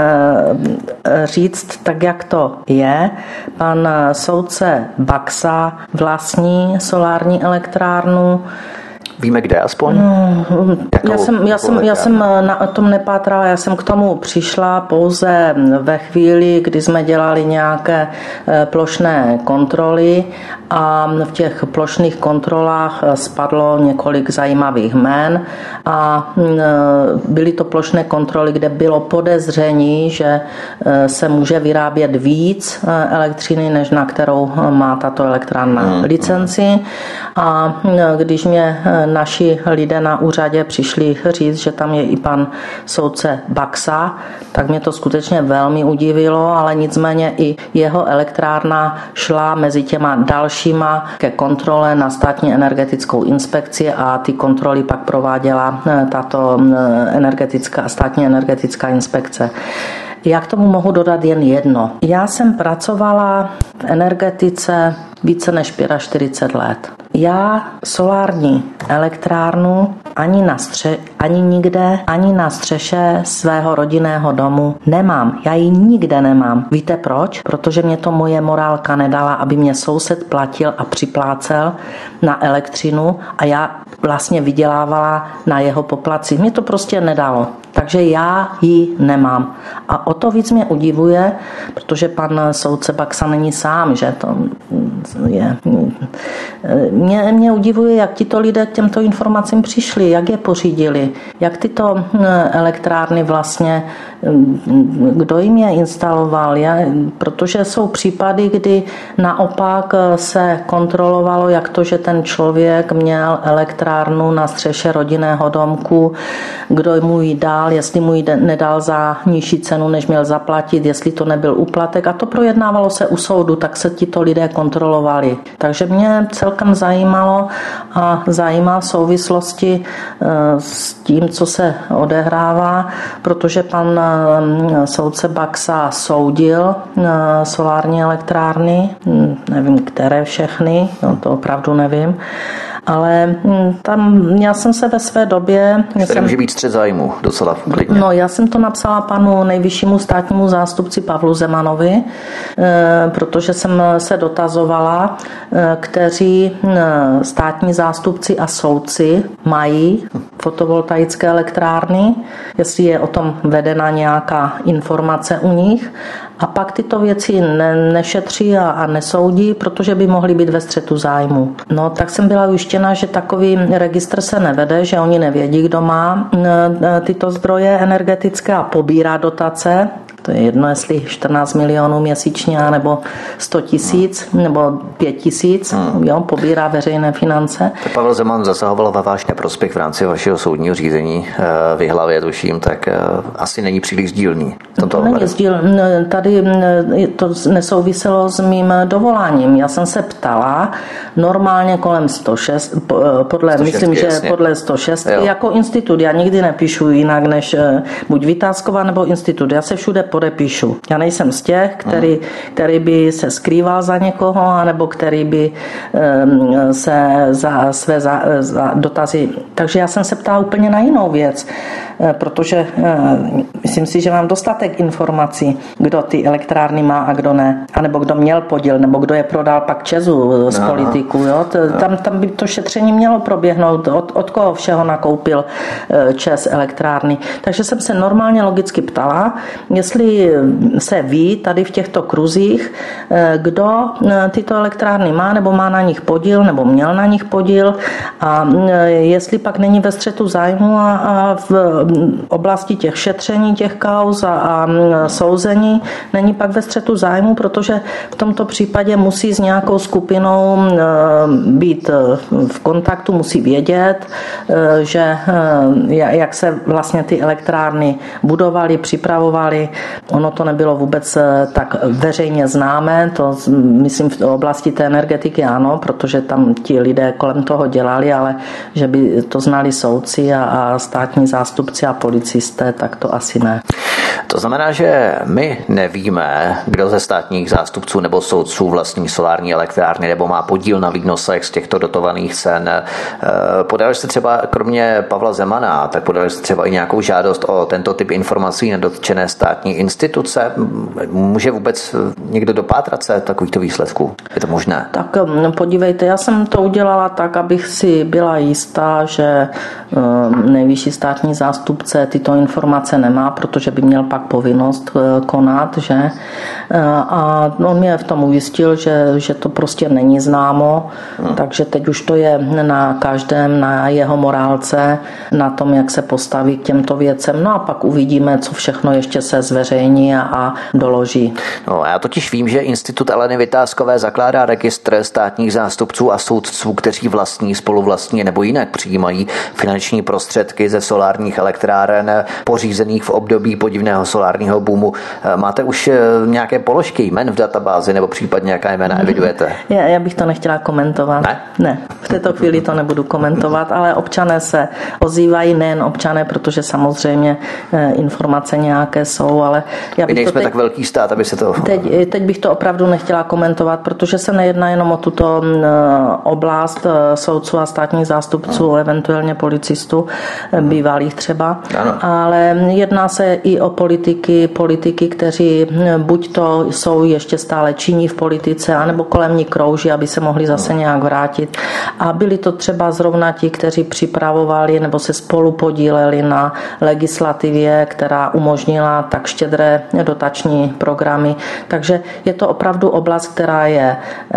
e, říct tak, jak to je. Pan soudce Baxa vlastní solární elektrárnu. Víme kde aspoň? Jakou, já jsem, já, jsem, já jsem na tom nepátrala, já jsem k tomu přišla pouze ve chvíli, kdy jsme dělali nějaké plošné kontroly a v těch plošných kontrolách spadlo několik zajímavých jmén a byly to plošné kontroly, kde bylo podezření, že se může vyrábět víc elektřiny, než na kterou má tato elektrárna hmm. licenci. A když mě naši lidé na úřadě přišli říct, že tam je i pan soudce Baxa, tak mě to skutečně velmi udivilo, ale nicméně i jeho elektrárna šla mezi těma dalšíma ke kontrole na státní energetickou inspekci a ty kontroly pak prováděla tato energetická, státní energetická inspekce. Já k tomu mohu dodat jen jedno. Já jsem pracovala v energetice více než čtyřicet pět let. Já solární elektrárnu ani na stře, ani nikde, ani na střeše svého rodinného domu nemám. Já ji nikde nemám. Víte proč? Protože mě to moje morálka nedala, aby mě soused platil a připlácel na elektřinu a já vlastně vydělávala na jeho poplatcích. Mě to prostě nedalo. Takže já ji nemám. A o to víc mě udivuje, protože pan soudce Baxa není sám, že to je. Mě, mě udivuje, jak tito lidé k těmto informacím přišli, jak je pořídili, jak tyto elektrárny vlastně, kdo jim je instaloval, já, protože jsou případy, kdy naopak se kontrolovalo, jak to, že ten člověk měl elektrárnu na střeše rodinného domku, kdo mu ji dal, jestli mu ji nedal za nižší cenu, než měl zaplatit, jestli to nebyl úplatek, a to projednávalo se u soudu, tak se tito lidé kontrolovali. Takže mě celkem zajímalo a zajímá v souvislosti s tím, co se odehrává, protože pan soudce Baxa soudil solární elektrárny, nevím, které všechny, no to opravdu nevím, ale tam já jsem se ve své době... Tady jsem, může být střet zájmu docela klidně. No, já jsem to napsala panu nejvyššímu státnímu zástupci Pavlu Zemanovi, protože jsem se dotazovala, kteří státní zástupci a soudci mají fotovoltaické elektrárny, jestli je o tom vedena nějaká informace u nich. A pak tyto věci ne, nešetří a, a nesoudí, protože by mohly být ve střetu zájmu. No, tak jsem byla ujištěna, že takový registr se nevede, že oni nevědí, kdo má tyto zdroje energetické a pobírá dotace. To je jedno, jestli čtrnáct milionů měsíčně, nebo sto tisíc, nebo pět tisíc, hmm. jo, pobírá veřejné finance. To Pavel Zeman zasahoval ve váš neprospěch v rámci vašeho soudního řízení v Jihlavě, tuším, tak asi není příliš sdílný. To není sdíl. Tady to nesouviselo s mým dovoláním. Já jsem se ptala normálně kolem sto šest, podle, sto šest, myslím, že jasně. podle sto šest, jo. Jako institut. Já nikdy nepíšu jinak než buď Vytázková nebo institut. Já se všude podepíšu. Já nejsem z těch, který, který by se skrýval za někoho, anebo který by um, se za své za, za dotazy... Takže já jsem se ptala úplně na jinou věc, protože uh, myslím si, že mám dostatek informací, kdo ty elektrárny má a kdo ne. A nebo kdo měl podíl, nebo kdo je prodal pak Česu z politiku. Jo? Tam, tam by to šetření mělo proběhnout, od, od koho všeho nakoupil Čes elektrárny. Takže jsem se normálně logicky ptala, jestli jestli se ví tady v těchto kruzích, kdo tyto elektrárny má, nebo má na nich podíl, nebo měl na nich podíl, a jestli pak není ve střetu zájmu a, a v oblasti těch šetření těch kauz a, a souzení není pak ve střetu zájmu, protože v tomto případě musí s nějakou skupinou být v kontaktu, musí vědět, že jak se vlastně ty elektrárny budovaly, připravovaly. Ono to nebylo vůbec tak veřejně známé, to myslím v oblasti té energetiky ano, protože tam ti lidé kolem toho dělali, ale že by to znali soudci a, a státní zástupci a policisté, tak to asi ne. To znamená, že my nevíme, kdo ze státních zástupců nebo soudců vlastní solární elektrárny nebo má podíl na výnosech z těchto dotovaných cen. Podali jste třeba, kromě Pavla Zemana, tak podali jste třeba i nějakou žádost o tento typ informací na dotčené státní instituce. Může vůbec někdo dopátrat se takovýchto výsledků? Je to možné? Tak podívejte, já jsem to udělala tak, abych si byla jistá, že nejvyšší státní zástupce tyto informace nemá, protože by měl pak povinnost konat, že? A on mě v tom ujistil, že, že to prostě není známo, hmm. takže teď už to je na každém, na jeho morálce, na tom, jak se postaví k těmto věcem. No a pak uvidíme, co všechno ještě se zveřejní a, a doloží. No, já totiž vím, že Institut Aleny Vytázkové zakládá registr státních zástupců a soudců, kteří vlastní, spoluvlastní nebo jinak přijímají finanční prostředky ze solárních elektráren pořízených v období podivného solárního boomu. Máte už nějaké položky jmen v databázi nebo případně jaká jména evidujete? Já, já bych to nechtěla komentovat. Ne? Ne, v této chvíli to nebudu komentovat, ale občané se ozývají, nejen občané, protože samozřejmě informace nějaké jsou, ale já bych My nejsme to teď, tak velký stát, aby se to... Teď, teď bych to opravdu nechtěla komentovat, protože se nejedná jenom o tuto oblast soudců a státních zástupců, no. eventuálně policistů, bývalých třeba, ano. ale jedná se i o politiky, politiky, kteří buď to jsou ještě stále činní v politice, anebo kolem ní krouží, aby se mohli zase nějak vrátit. A byli to třeba zrovna ti, kteří připravovali nebo se spolu podíleli na legislativě, která umožnila tak štědré dotační programy. Takže je to opravdu oblast, která je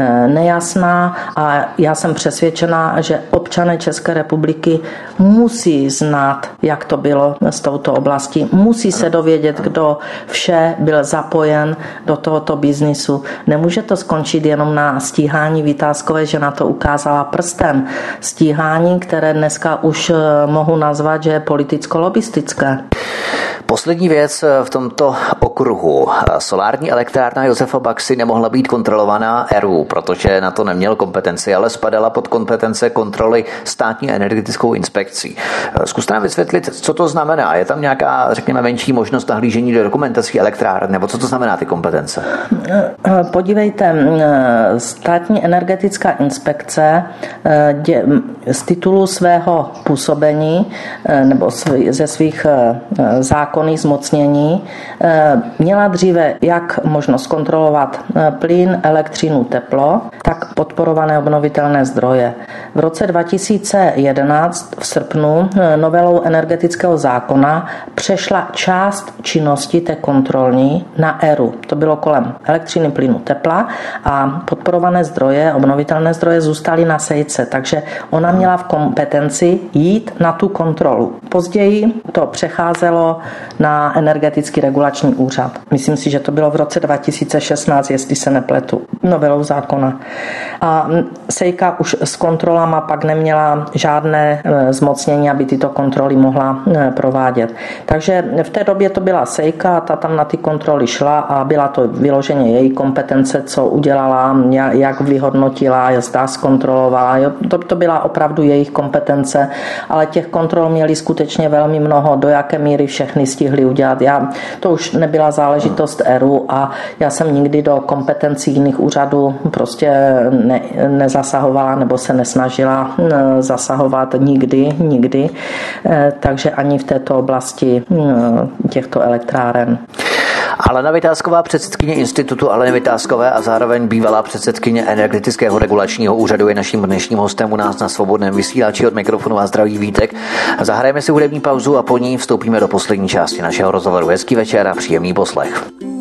nejasná a já jsem přesvědčená, že občané České republiky musí znát, jak to bylo s touto oblastí. Musí se dovědět, kdo vše byl zapojen do tohoto biznisu. Nemůže to skončit jenom na stíhání Vytázkové, že na to ukázala prstem. Stíhání, které dneska už mohu nazvat, že je politicko-lobistické. Poslední věc v tomto okruhu. Solární elektrárna Josefa Baxy nemohla být kontrolovaná E R U, protože na to neměl kompetenci, ale spadala pod kompetence kontroly státní energetickou inspekcí. Zkuste nám vysvětlit, co to znamená. Je tam nějaká, řekněme, menší možnost nahlížení do dokumentací elektráren, nebo co to znamená ty kompetence? Podívejte, státní energetická inspekce z titulu svého působení nebo ze svých zákonů zmocnění měla dříve jak možnost kontrolovat plyn, elektřinu, teplo, tak podporované obnovitelné zdroje. V roce dva tisíce jedenáct v srpnu novelou energetického zákona přešla část činnosti té kontrolní na E R U. To bylo kolem elektřiny, plynu, tepla a podporované zdroje, obnovitelné zdroje zůstaly na sejce, takže ona měla v kompetenci jít na tu kontrolu. Později to přecházelo na energetický regulační úřad. Myslím si, že to bylo v roce dva tisíce šestnáct, jestli se nepletu, novelou zákona. A Sejka už s kontrolama pak neměla žádné zmocnění, aby tyto kontroly mohla provádět. Takže v té době to byla Sejka, ta tam na ty kontroly šla a byla to vyloženě její kompetence, co udělala, jak vyhodnotila, zda zkontrolovala. To, to byla opravdu jejich kompetence, ale těch kontrol měli skutečně velmi mnoho, do jaké míry všechny stihli udělat. Já, to už nebyla záležitost E R U a já jsem nikdy do kompetencí jiných úřadů prostě ne, nezasahovala nebo se nesnažila zasahovat nikdy, nikdy. Takže ani v této oblasti těchto elektráren. Alena Vitásková, předsedkyně institutu Aleny Vitáskové a zároveň bývalá předsedkyně Energetického regulačního úřadu, je naším dnešním hostem u nás na Svobodném vysílači. Od mikrofonu vás zdraví Vítek. Zahrajeme si hudební pauzu a po ní vstoupíme do poslední části našeho rozhovoru. Hezký večer a příjemný poslech.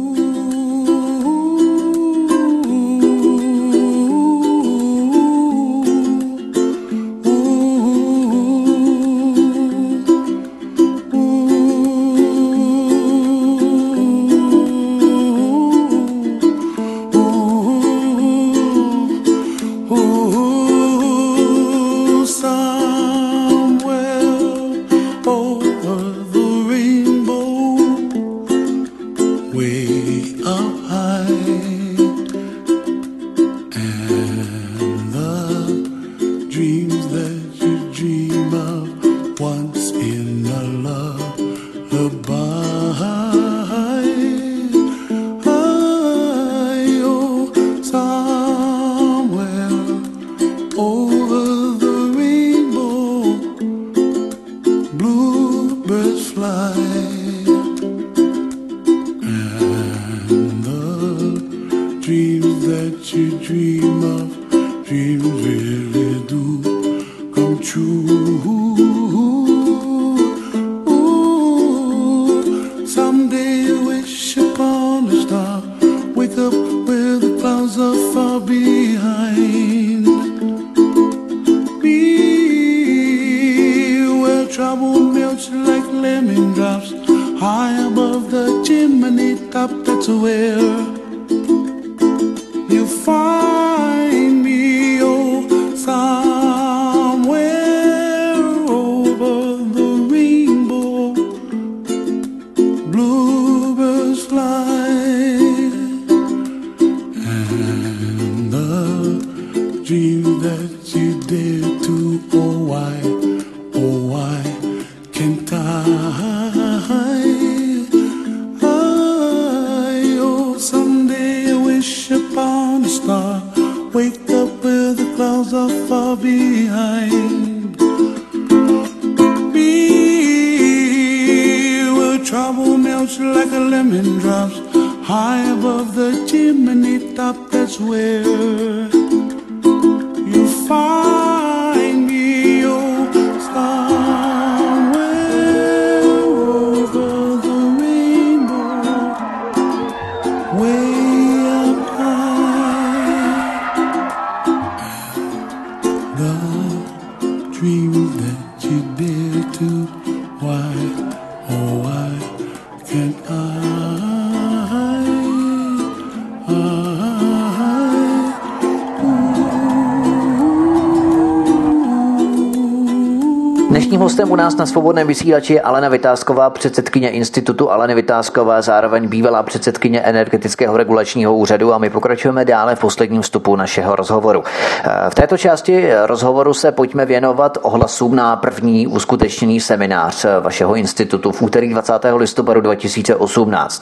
Dnešním hostem u nás na Svobodném vysílači je Alena Vitásková, předsedkyně institutu Aleny Vitáskové, zároveň bývalá předsedkyně Energetického regulačního úřadu, a my pokračujeme dále v posledním vstupu našeho rozhovoru. V této části rozhovoru se pojďme věnovat ohlasům na první uskutečněný seminář vašeho institutu v úterý dvacátého listopadu dva tisíce osmnáct,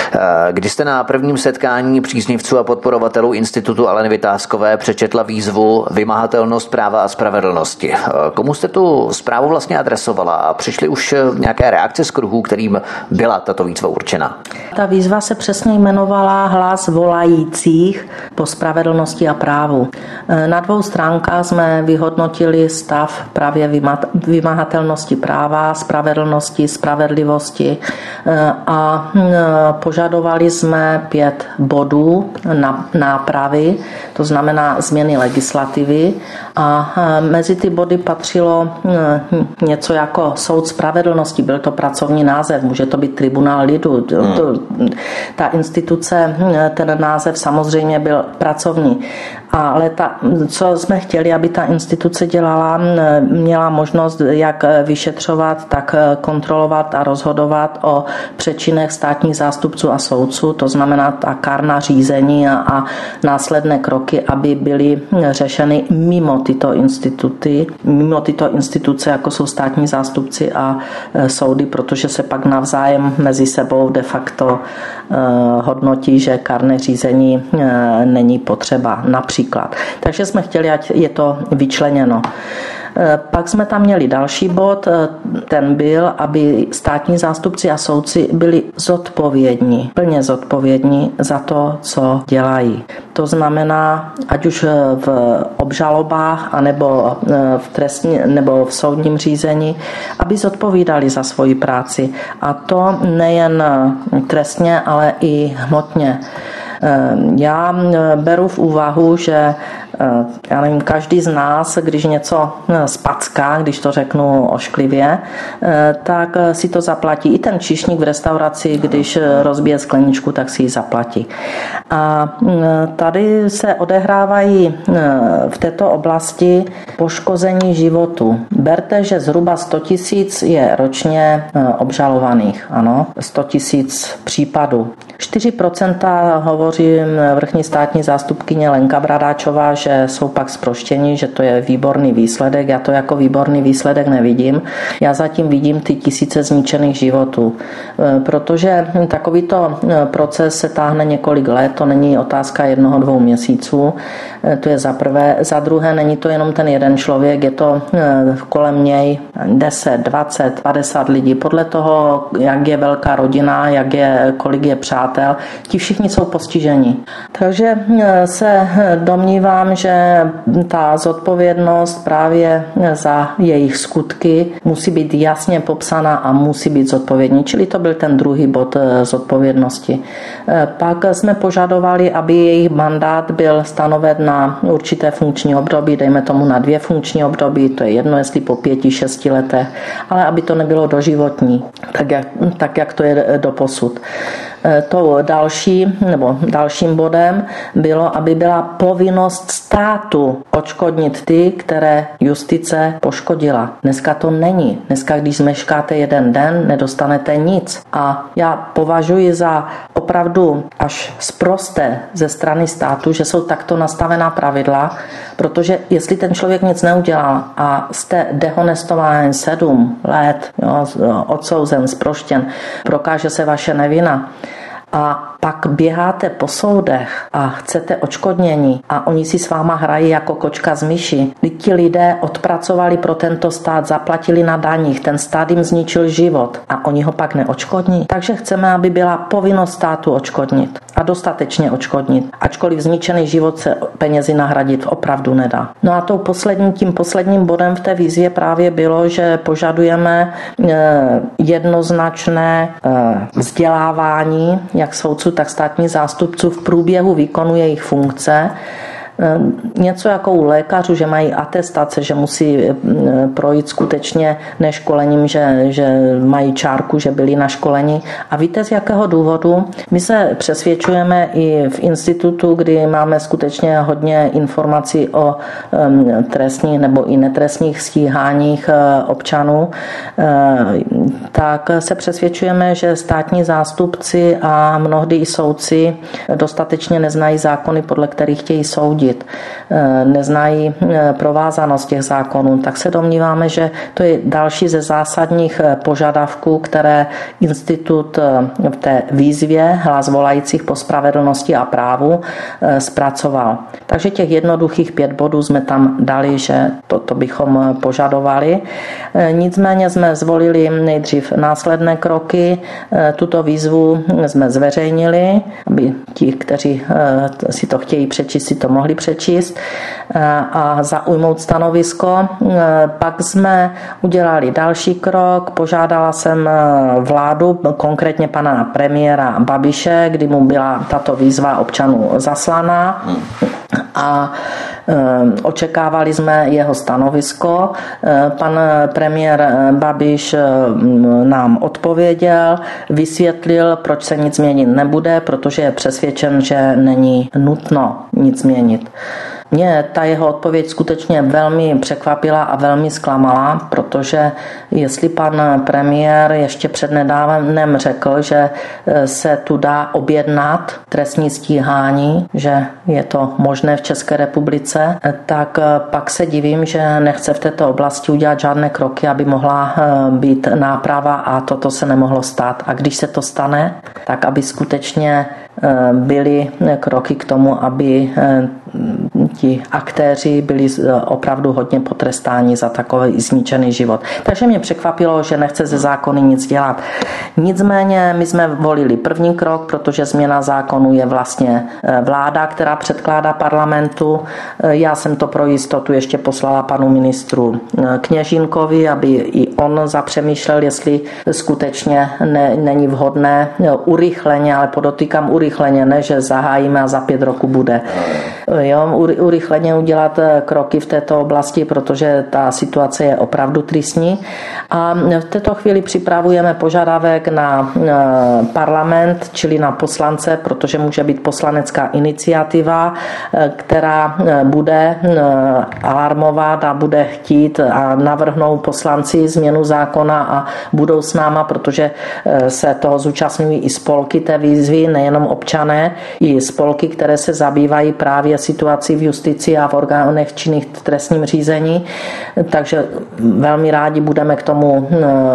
kdy jste na prvním setkání příznivců a podporovatelů institutu Aleny Vitáskové přečetla výzvu Vymahatelnost práva a spravedlnosti. Komu jste tu zprávu vlastně adresovala a přišly už nějaké reakce z kruhů, kterým byla tato výzva určena? Ta výzva se přesně jmenovala Hlas volajících po spravedlnosti a právu. Na dvou stránkách jsme vyhodnotili stav právě vymahatelnosti práva, spravedlnosti, spravedlivosti a požadovali jsme pět bodů na nápravy, to znamená změny legislativy, a mezi ty body patřilo něco jako soud spravedlnosti, byl to pracovní název, může to být tribunál lidu. To, ta instituce, ten název samozřejmě byl pracovní. Ale ta, co jsme chtěli, aby ta instituce dělala, měla možnost jak vyšetřovat, tak kontrolovat a rozhodovat o přečinech státních zástupců a soudců, to znamená ta kárná řízení a, a následné kroky, aby byly řešeny mimo tyto instituty, mimo tyto instituce, jako jsou státní zástupci a soudy, protože se pak navzájem mezi sebou de facto hodnotí, že kárné řízení není potřeba například. Takže jsme chtěli, ať je to vyčleněno. Pak jsme tam měli další bod, ten byl, aby státní zástupci a soudci byli zodpovědní, plně zodpovědní za to, co dělají. To znamená, ať už v obžalobách, anebo v trestní, nebo v soudním řízení, aby zodpovídali za svoji práci. A to nejen trestně, ale i hmotně. Já beru v úvahu, že já nevím, každý z nás, když něco spacká, když to řeknu ošklivě, tak si to zaplatí. I ten číšník v restauraci, když rozbije skleničku, tak si ji zaplatí. A tady se odehrávají v této oblasti poškození životu. Berte, že zhruba sto tisíc je ročně obžalovaných. Ano, sto tisíc případů. čtyři procenta hovoří vrchní státní zástupkyně Lenka Bradáčová, že jsou pak zproštěni, že to je výborný výsledek. Já to jako výborný výsledek nevidím. Já zatím vidím ty tisíce zničených životů. Protože takovýto proces se táhne několik let, to není otázka jednoho, dvou měsíců. To je za prvé. Za druhé, není to jenom ten jeden člověk, je to kolem něj deset, dvacet, padesát lidí. Podle toho, jak je velká rodina, jak je, kolik je přátel, ti všichni jsou postiženi. Takže se domnívám, že ta zodpovědnost právě za jejich skutky musí být jasně popsaná a musí být zodpovědní. Čili to byl ten druhý bod zodpovědnosti. Pak jsme požadovali, aby jejich mandát byl stanoven na určité funkční období, dejme tomu na dvě funkční období, to je jedno, jestli po pěti, šesti letech, ale aby to nebylo doživotní, tak jak, tak jak to je doposud. To další, nebo dalším bodem bylo, aby byla povinnost státu odškodnit ty, které justice poškodila. Dneska to není. Dneska, když zmeškáte jeden den, nedostanete nic. A já považuji za opravdu až sprosté ze strany státu, že jsou takto nastavená pravidla, protože jestli ten člověk nic neudělal a jste dehonestován sedm let, jo, odsouzen, zproštěn, prokáže se vaše nevina, a pak běháte po soudech a chcete odškodnění a oni si s váma hrají jako kočka z myši. Ti lidé odpracovali pro tento stát, zaplatili na daních, ten stát jim zničil život a oni ho pak neodškodní. Takže chceme, aby byla povinnost státu odškodnit a dostatečně odškodnit. Ačkoliv zničený život se penězi nahradit opravdu nedá. No a tou posledním, tím posledním bodem v té výzvě právě bylo, že požadujeme jednoznačné vzdělávání jak soudců, tak státních zástupců v průběhu výkonu jejich funkce. Něco jako u lékařů, že mají atestace, že musí projít skutečně neškolením, že, že mají čárku, že byli na školení. A víte z jakého důvodu? My se přesvědčujeme i v institutu, kdy máme skutečně hodně informací o trestních nebo i netrestních stíháních občanů, tak se přesvědčujeme, že státní zástupci a mnohdy i soudci dostatečně neznají zákony, podle kterých chtějí soudit. Neznají provázanost těch zákonů, tak se domníváme, že to je další ze zásadních požadavků, které institut v té výzvě Hlas volajících po spravedlnosti a právu zpracoval. Takže těch jednoduchých pět bodů jsme tam dali, že to, to bychom požadovali. Nicméně jsme zvolili nejdřív následné kroky. Tuto výzvu jsme zveřejnili, aby ti, kteří si to chtějí přečíst, si to mohli přečíst a zaujmout stanovisko. Pak jsme udělali další krok, požádala jsem vládu, konkrétně pana premiéra Babiše, kdy mu byla tato výzva občanů zaslaná a očekávali jsme jeho stanovisko. Pan premiér Babiš nám odpověděl, vysvětlil, proč se nic měnit nebude, protože je přesvědčen, že není nutno nic měnit. Mě ta jeho odpověď skutečně velmi překvapila a velmi zklamala, protože jestli pan premiér ještě přednedávnem řekl, že se tu dá objednat trestní stíhání, že je to možné v České republice, tak pak se divím, že nechce v této oblasti udělat žádné kroky, aby mohla být náprava a toto se nemohlo stát. A když se to stane, tak aby skutečně byly kroky k tomu, aby ti aktéři byli opravdu hodně potrestáni za takový zničený život. Takže mě překvapilo, že nechce ze zákony nic dělat. Nicméně my jsme volili první krok, protože změna zákonu je vlastně vláda, která předkládá parlamentu. Já jsem to pro jistotu ještě poslala panu ministru Kněžínkovi, aby i on zapřemýšlel, jestli skutečně ne, není vhodné urychleně, ale podotýkám urychleně, ne, že zahájíme a za pět roku bude. Jo, urychleně udělat kroky v této oblasti, protože ta situace je opravdu tristní. A v této chvíli připravujeme požadavek na parlament, čili na poslance, protože může být poslanecká iniciativa, která bude alarmovat a bude chtít a navrhnou poslanci změnu zákona a budou s náma, protože se toho zúčastňují i spolky té výzvy, nejenom občané, i spolky, které se zabývají právě situací v justici a v orgánech činných v trestním řízení. Takže velmi rádi budeme k tomu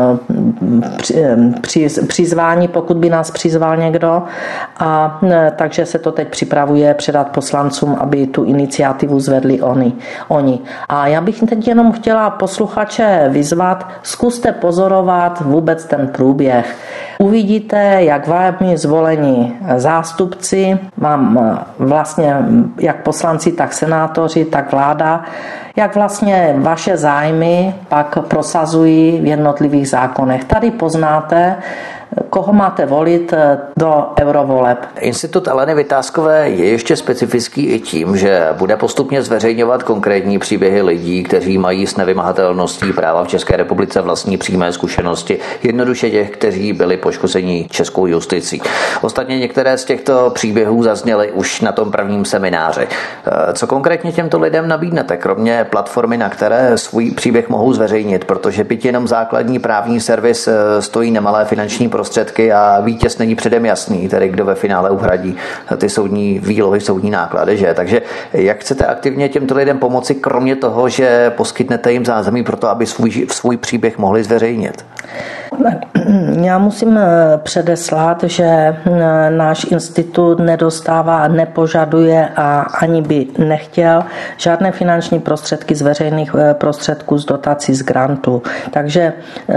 přizváni, pokud by nás přizval někdo. A takže se to teď připravuje předat poslancům, aby tu iniciativu zvedli oni. oni. A já bych teď jenom chtěla posluchače vyzvat, zkuste pozorovat vůbec ten průběh. Uvidíte, jak vámi zvolení zástupci, mám vlastně jak poslanci, tak senátoři, tak vláda, jak vlastně vaše zájmy pak prosazují v jednotlivých zákonech. Tady poznáte, koho máte volit do eurovoleb. Institut Aleny Vitáskové je ještě specifický i tím, že bude postupně zveřejňovat konkrétní příběhy lidí, kteří mají s nevymahatelností práva v České republice vlastní přímé zkušenosti, jednoduše těch, kteří byli poškozeni českou justicí. Ostatně některé z těchto příběhů zazněly už na tom prvním semináři. Co konkrétně těmto lidem nabídnete, kromě platformy, na které svůj příběh mohou zveřejnit, protože byť jenom základní právní servis stojí nemalé finanční prostředky a vítěz není předem jasný, tedy kdo ve finále uhradí ty soudní výlohy, soudní náklady, že? Takže jak chcete aktivně těmto lidem pomoci, kromě toho, že poskytnete jim zázemí pro to, aby svůj, svůj příběh mohli zveřejnit? Já musím předeslat, že náš institut nedostává, nepožaduje a ani by nechtěl žádné finanční prostředky z veřejných prostředků, z dotací, z grantů. Takže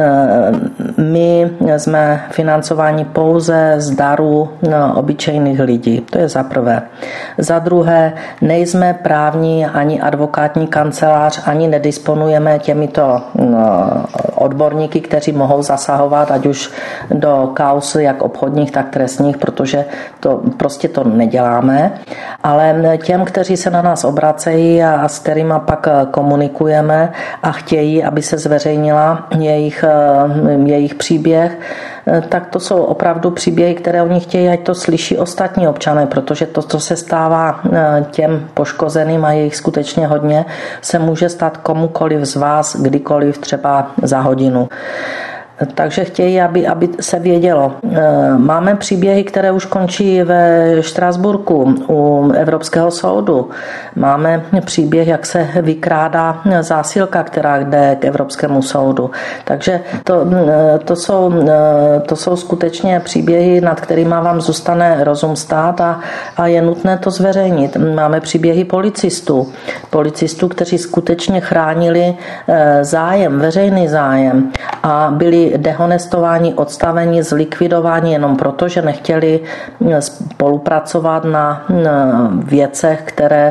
my jsme financováni pouze z darů obyčejných lidí. To je za prvé. Za druhé, nejsme právní ani advokátní kancelář, ani nedisponujeme těmito odborníky, kteří mohou zasahovat ať už do kauz jak obchodních, tak trestních, protože to prostě to neděláme. Ale těm, kteří se na nás obracejí a s kterýma pak komunikujeme a chtějí, aby se zveřejnila jejich, jejich příběh, tak to jsou opravdu příběhy, které oni chtějí, ať to slyší ostatní občané, protože to, co se stává těm poškozeným, a jejich skutečně hodně, se může stát komukoliv z vás, kdykoliv, třeba za hodinu. Takže chtějí, aby, aby se vědělo. Máme příběhy, které už končí ve Štrasburku u Evropského soudu. Máme příběh, jak se vykrádá zásilka, která jde k Evropskému soudu. Takže to, to, jsou, to jsou skutečně příběhy, nad kterými vám zůstane rozum stát a, a je nutné to zveřejnit. Máme příběhy policistů. Policistů, kteří skutečně chránili zájem, veřejný zájem a byli dehonestováni, odstaveni, zlikvidováni jenom proto, že nechtěli spolupracovat na věcech, které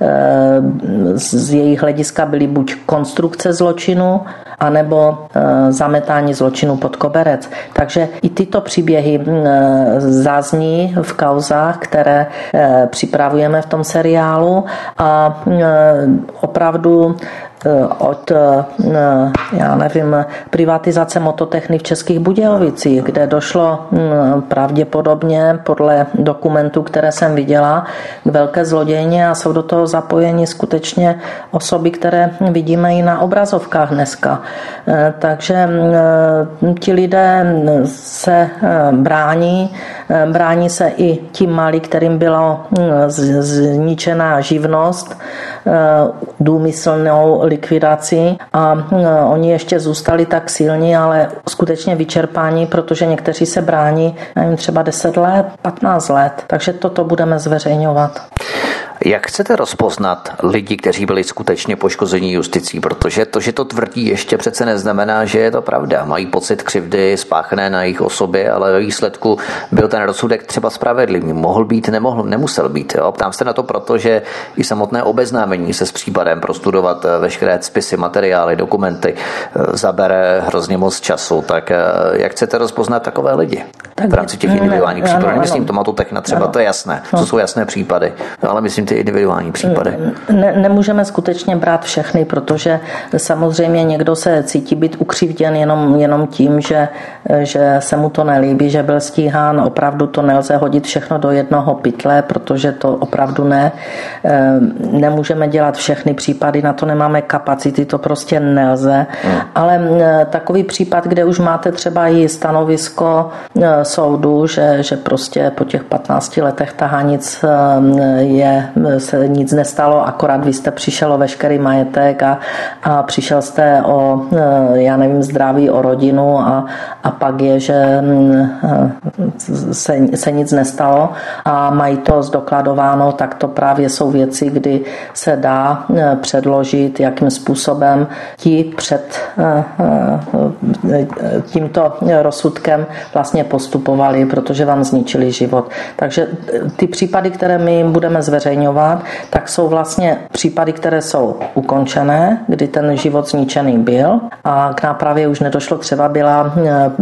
z jejich hlediska byly buď konstrukce zločinu, anebo zametání zločinu pod koberec. Takže i tyto příběhy zazní v kauzách, které připravujeme v tom seriálu a opravdu od, já nevím, privatizace mototechny v Českých Budějovicích, kde došlo pravděpodobně podle dokumentů, které jsem viděla, k velké zlodějně a jsou do toho zapojeni skutečně osoby, které vidíme i na obrazovkách dneska. Takže ti lidé se brání, brání se i ti malí, kterým byla zničená živnost důmyslnou likvidaci a oni ještě zůstali tak silní, ale skutečně vyčerpání, protože někteří se brání, nevím, třeba deset let, patnáct let, takže toto budeme zveřejňovat. Jak chcete rozpoznat lidi, kteří byli skutečně poškození justicí? Protože to, že to tvrdí, ještě přece neznamená, že je to pravda. Mají pocit křivdy spáchané na jejich osobě, ale ve výsledku byl ten rozsudek třeba spravedlivý. Mohl být, nemohl, nemusel být. Jo? Ptám se na to proto, že i samotné obeznámení se s případem, prostudovat veškeré spisy, materiály, dokumenty zabere hrozně moc času. Tak jak chcete rozpoznat takové lidi tak v rámci těch individuálních případů? Nemyslím tomatotechna třeba, ano. To je jasné. To no. jsou jasné případy. Ale myslím ty individuální případy. Ne, nemůžeme skutečně brát všechny, protože samozřejmě někdo se cítí být ukřivděn jenom, jenom tím, že, že se mu to nelíbí, že byl stíhán. Opravdu to nelze hodit všechno do jednoho pytle, protože to opravdu ne. Nemůžeme dělat všechny případy, na to nemáme kapacity, to prostě nelze. Hmm. Ale takový případ, kde už máte třeba i stanovisko soudu, že, že prostě po těch patnácti letech tahanic je, se nic nestalo, akorát vy jste přišel o veškerý majetek a, a přišel jste o, já nevím, zdraví, o rodinu a, a pak je, že se, se nic nestalo a mají to zdokladováno, tak to právě jsou věci, kdy se dá předložit, jakým způsobem ti před tímto rozsudkem vlastně postupovali, protože vám zničili život. Takže ty případy, které my budeme zveřejňovat, tak jsou vlastně případy, které jsou ukončené, kdy ten život zničený byl a k nápravě už nedošlo, třeba byla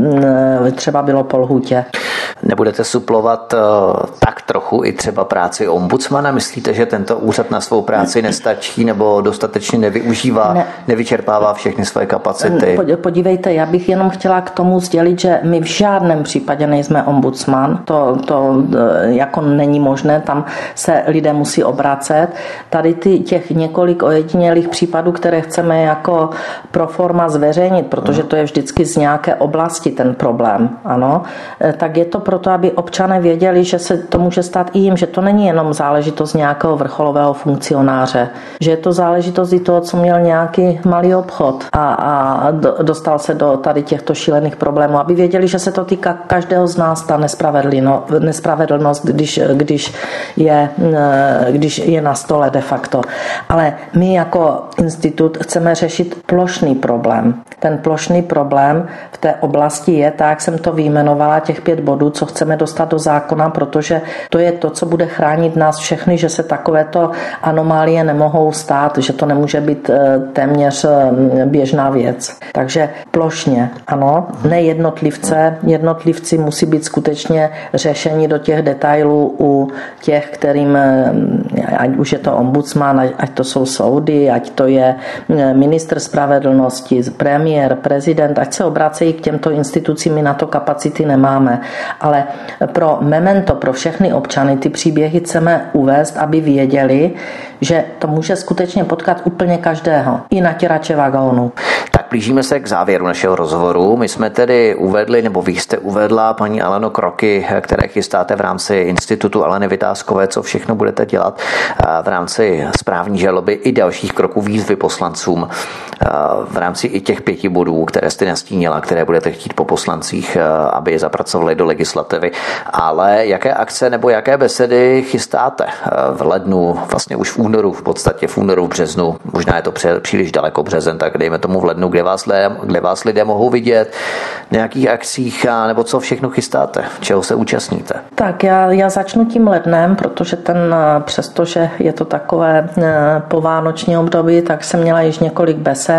třeba bylo po lhůtě. Nebudete suplovat tak trochu i třeba práci ombudsmana? Myslíte, že tento úřad na svou práci nestačí nebo dostatečně nevyužívá, ne. nevyčerpává všechny své kapacity? Podívejte, já bych jenom chtěla k tomu sdělit, že my v žádném případě nejsme ombudsman. To, to jako není možné, tam se lidé musí obracet. Tady ty, těch několik ojedinělých případů, které chceme jako pro forma zveřejnit, protože to je vždycky z nějaké oblasti ten problém, ano, tak je to proto, aby občané věděli, že se to může stát i jim, že to není jenom záležitost nějakého vrcholového funkcionáře, že je to záležitost i toho, co měl nějaký malý obchod a, a dostal se do tady těchto šílených problémů, aby věděli, že se to týká každého z nás, ta nespravedlnost, když, když, je, když je na stole de facto. Ale my jako institut chceme řešit plošný problém. Ten plošný problém v té oblasti je, tak jak jsem to vyjmenovala, těch pět bodů, co chceme dostat do zákona, protože to je to, co bude chránit nás všechny, že se takovéto anomálie nemohou stát, že to nemůže být téměř běžná věc. Takže plošně, ano, ne jednotlivce. Jednotlivci musí být skutečně řešeni do těch detailů u těch, kterým, ať už je to ombudsman, ať to jsou soudy, ať to je ministr spravedlnosti, premiér, prezident, ať se obracejí k těmto institucím, my na to kapacity nemáme. Ale pro memento, pro všechny občany ty příběhy chceme uvést, aby věděli, že to může skutečně potkat úplně každého, i natěrače vagónu. Tak blížíme se k závěru našeho rozhovoru. My jsme tedy uvedli, nebo vy jste uvedla, paní Aleno, kroky, které chystáte v rámci Institutu Aleny Vitáskové, co všechno budete dělat v rámci správní žaloby i dalších kroků, výzvy poslancům v rámci i těch pěti bodů, které jste nastínila, které budete chtít po poslancích, aby je zapracovali do legislativy. Ale jaké akce nebo jaké besedy chystáte v lednu, vlastně už v únoru, v podstatě v únoru, v březnu, možná je to příliš daleko březen, tak dejme tomu v lednu, kde vás, kde vás lidé mohou vidět, na jakých akcích a nebo co všechno chystáte, čeho se účastníte? Tak já, já začnu tím lednem, protože ten, přestože je to takové povánoční období, tak jsem měla již několik besed.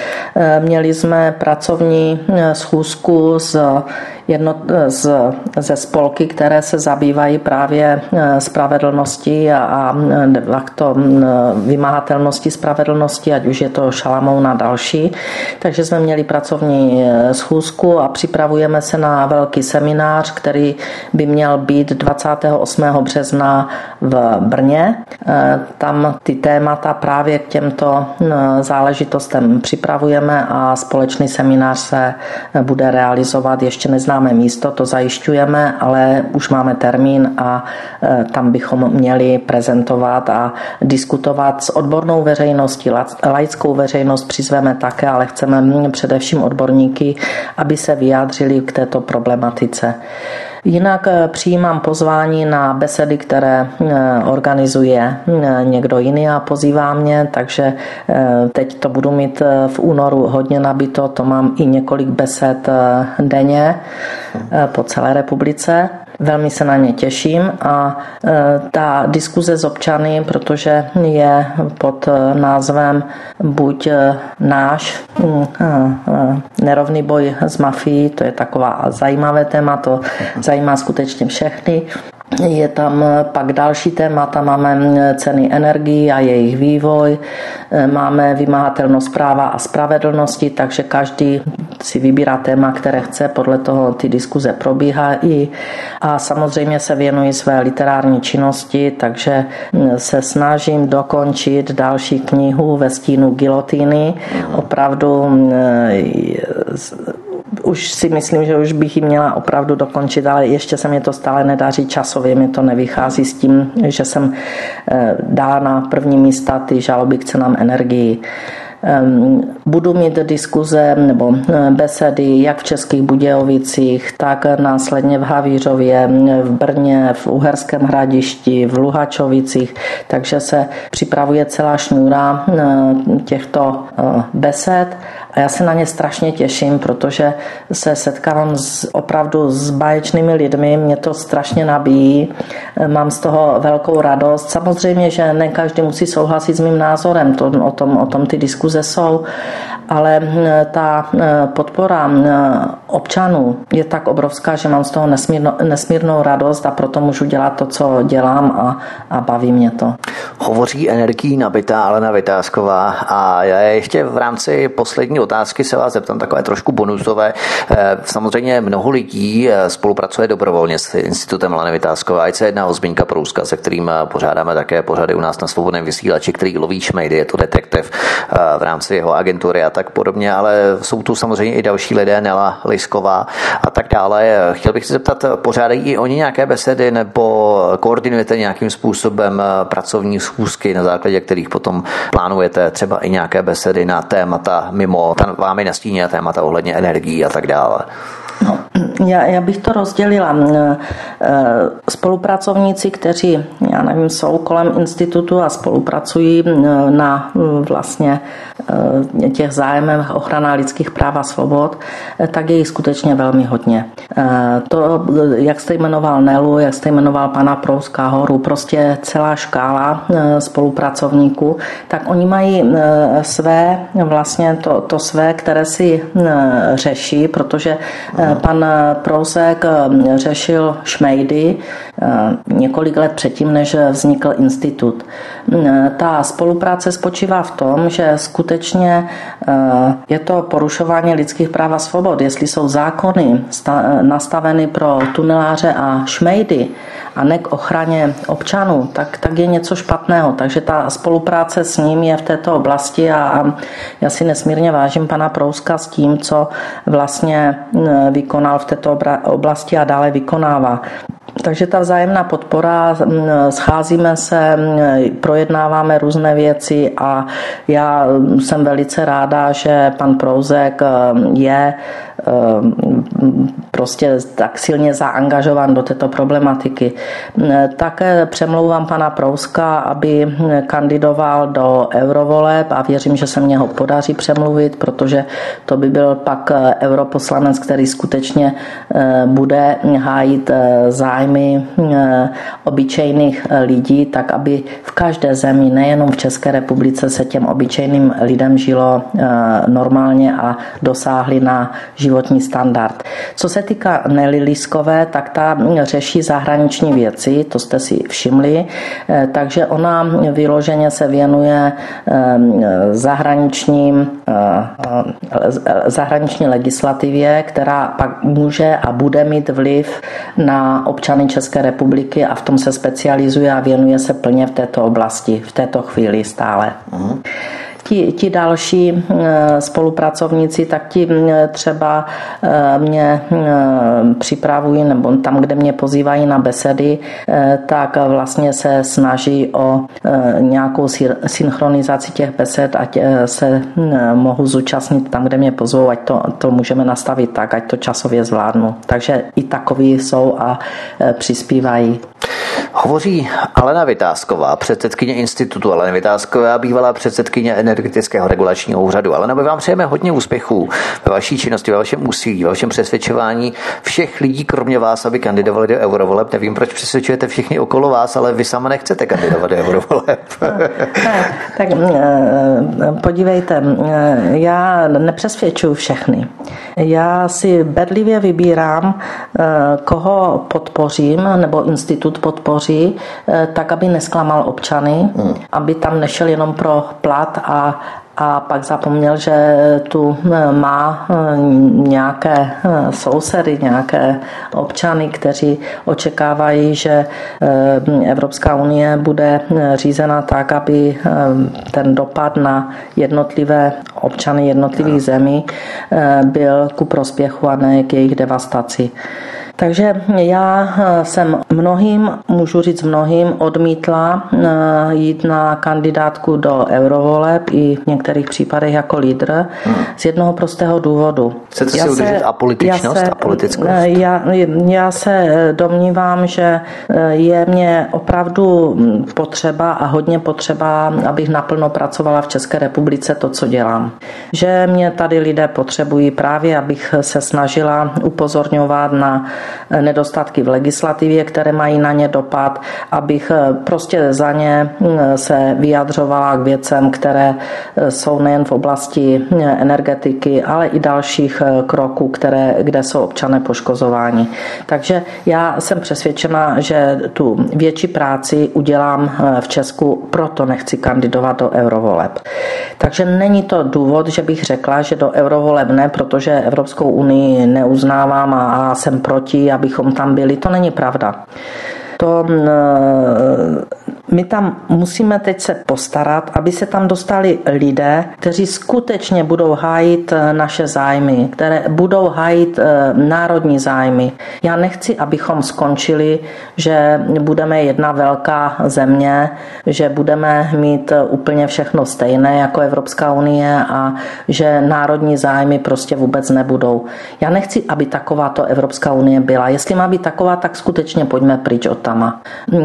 Měli jsme pracovní schůzku s jedno, z, ze spolky, které se zabývají právě spravedlností a, a to vymahatelností spravedlnosti, ať už je to Šalamoun a další. Takže jsme měli pracovní schůzku a připravujeme se na velký seminář, který by měl být dvacátého osmého března v Brně. Tam ty témata právě k těmto záležitostem připravujeme a společný seminář se bude realizovat. Ještě neznáme místo, to zajišťujeme, ale už máme termín a tam bychom měli prezentovat a diskutovat s odbornou veřejností. Laickou veřejnost přizveme také, ale chceme především odborníky, aby se vyjádřili k této problematice. Jinak přijímám pozvání na besedy, které organizuje někdo jiný a pozývá mě, takže teď to budu mít v únoru hodně nabito, to mám i několik besed denně po celé republice. Velmi se na ně těším a ta diskuze s občany, protože je pod názvem buď náš nerovný boj s mafií, to je taková zajímavé téma, to zajímá skutečně všechny. Je tam pak další témata, máme ceny energií a jejich vývoj, máme vymahatelnost práva a spravedlnosti, takže každý si vybírá téma, které chce, podle toho ty diskuze probíhají a samozřejmě se věnuji své literární činnosti, takže se snažím dokončit další knihu Ve stínu gilotýny. Opravdu už si myslím, že už bych ji měla opravdu dokončit, ale ještě se mi to stále nedaří časově, mi to nevychází s tím, že jsem dala na první místa ty žaloby k cenám energií. Budu mít diskuze nebo besedy jak v Českých Budějovicích, tak následně v Havířově, v Brně, v Uherském Hradišti, v Luhačovicích, takže se připravuje celá šňůra těchto besed a já se na ně strašně těším, protože se setkávám s, opravdu s báječnými lidmi, mě to strašně nabíjí, mám z toho velkou radost. Samozřejmě, že ne každý musí souhlasit s mým názorem, to, o, tom, o tom ty diskuze jsou, ale ta podpora občanů je tak obrovská, že mám z toho nesmírno, nesmírnou radost a proto můžu dělat to, co dělám a, a baví mě to. Hovoří energií nabitá Alena Vitásková a já ještě v rámci poslední otázky se vás zeptám takové trošku bonusové. Samozřejmě mnoho lidí spolupracuje dobrovolně s Institutem Aleny Vitáskové, ať se jedná o Zbyňka Prouska, se kterým pořádáme také pořady u nás na Svobodném vysílači, který loví šmejdy, je to detektiv v rámci jeho agentury a tak podobně, ale jsou tu samozřejmě i další lidé, Nela Lisková a tak dále. Chtěl bych se zeptat, pořádají i oni nějaké besedy nebo koordinujete nějakým způsobem pracovní schůzky, na základě kterých potom plánujete třeba i nějaké besedy na témata mimo tam vámi nastíněné témata ohledně energií a tak dále? No, já, já bych to rozdělila. Spolupracovníci, kteří, já nevím, jsou kolem institutu a spolupracují na vlastně těch zájmech ochrana lidských práv a svobod, tak je jich skutečně velmi hodně. To, jak jste jmenoval Nelu, jak jste jmenoval pana Prouska, Horu, prostě celá škála spolupracovníků, tak oni mají své, vlastně to, to své, které si řeší, protože pan Prousek řešil šmejdy několik let předtím, než vznikl institut. Ta spolupráce spočívá v tom, že skutečně je to porušování lidských práv a svobod. Jestli jsou zákony nastaveny pro tuneláře a šmejdy a ne k ochraně občanů, tak, tak je něco špatného. Takže ta spolupráce s ním je v této oblasti a, a já si nesmírně vážím pana Prouska s tím, co vlastně vykonal v této oblasti a dále vykonává. Takže ta vzájemná podpora, scházíme se, projednáváme různé věci a já jsem velice ráda, že pan Prouzek je prostě tak silně zaangažovan do této problematiky. Také přemlouvám pana Prouska, aby kandidoval do eurovoleb a věřím, že se mě ho podaří přemluvit, protože to by byl pak europoslanec, který skutečně bude hájit zájmy obyčejných lidí, tak aby v každé zemi, nejenom v České republice, se těm obyčejným lidem žilo normálně a dosáhli na život životní standard. Co se týká Nelly Lískové, tak ta řeší zahraniční věci, to jste si všimli, takže ona vyloženě se věnuje zahraničním, zahraniční legislativě, která pak může a bude mít vliv na občany České republiky a v tom se specializuje a věnuje se plně v této oblasti, v této chvíli stále. Uh-huh. Ti, ti další spolupracovníci, tak ti třeba mě připravují, nebo tam, kde mě pozývají na besedy, tak vlastně se snaží o nějakou synchronizaci těch besed, ať se mohu zúčastnit tam, kde mě pozvou, ať to, to můžeme nastavit tak, ať to časově zvládnu. Takže i takoví jsou a přispívají. Hovoří Alena Vitásková, předsedkyně institutu Aleny Vitáskové a bývalá předsedkyně Energetického regulačního úřadu. Alena, my vám přejeme hodně úspěchů ve vaší činnosti, ve vašem úsilí, ve vašem přesvědčování všech lidí, kromě vás, aby kandidovali do eurovoleb. Nevím, proč přesvědčujete všichni okolo vás, ale vy sama nechcete kandidovat do eurovoleb. Tak, tak podívejte, já nepřesvědčuju všechny. Já si bedlivě vybírám, koho podpořím, nebo institut podpoří, tak, aby nesklamal občany, hmm. aby tam nešel jenom pro plat a a pak zapomněl, že tu má nějaké sousedy, nějaké občany, kteří očekávají, že Evropská unie bude řízena tak, aby ten dopad na jednotlivé občany jednotlivých zemí byl ku prospěchu a ne k jejich devastaci. Takže já jsem mnohým, můžu říct mnohým, odmítla jít na kandidátku do eurovoleb i v některých případech jako lídr hmm. z jednoho prostého důvodu. Chcete si udržet apolitičnost a politickost? Já, já se domnívám, že je mě opravdu potřeba a hodně potřeba, abych naplno pracovala v České republice to, co dělám. Že mě tady lidé potřebují právě, abych se snažila upozorňovat na nedostatky v legislativě, které mají na ně dopad, abych prostě za ně se vyjadřovala k věcem, které jsou nejen v oblasti energetiky, ale i dalších kroků, které, kde jsou občané poškozováni. Takže já jsem přesvědčena, že tu větší práci udělám v Česku, proto nechci kandidovat do eurovoleb. Takže není to důvod, že bych řekla, že do eurovoleb ne, protože Evropskou unii neuznávám a jsem proti, abychom tam byli. To není pravda. To my tam musíme teď se postarat, aby se tam dostali lidé, kteří skutečně budou hájit naše zájmy, které budou hájit národní zájmy. Já nechci, abychom skončili, že budeme jedna velká země, že budeme mít úplně všechno stejné jako Evropská unie a že národní zájmy prostě vůbec nebudou. Já nechci, aby takováto Evropská unie byla. Jestli má být taková, tak skutečně pojďme pryč od tama.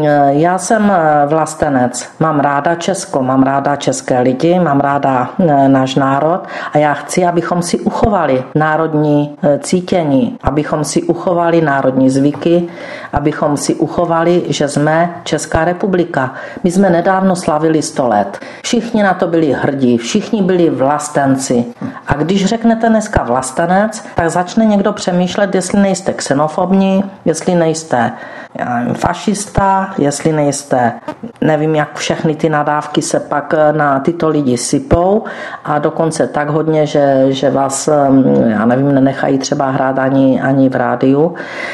Já jsem vlastenec. Mám ráda Česko, mám ráda české lidi, mám ráda náš národ a já chci, abychom si uchovali národní cítění, abychom si uchovali národní zvyky, abychom si uchovali, že jsme Česká republika. My jsme nedávno slavili sto let. Všichni na to byli hrdí, všichni byli vlastenci. A když řeknete dneska vlastenec, tak začne někdo přemýšlet, jestli nejste xenofobní, jestli nejste já nevím, fašista, jestli nejste, nevím, jak všechny ty nadávky se pak na tyto lidi sypou a dokonce tak hodně, že, že vás, já nevím, nenechají třeba hrát ani, ani v rádiu.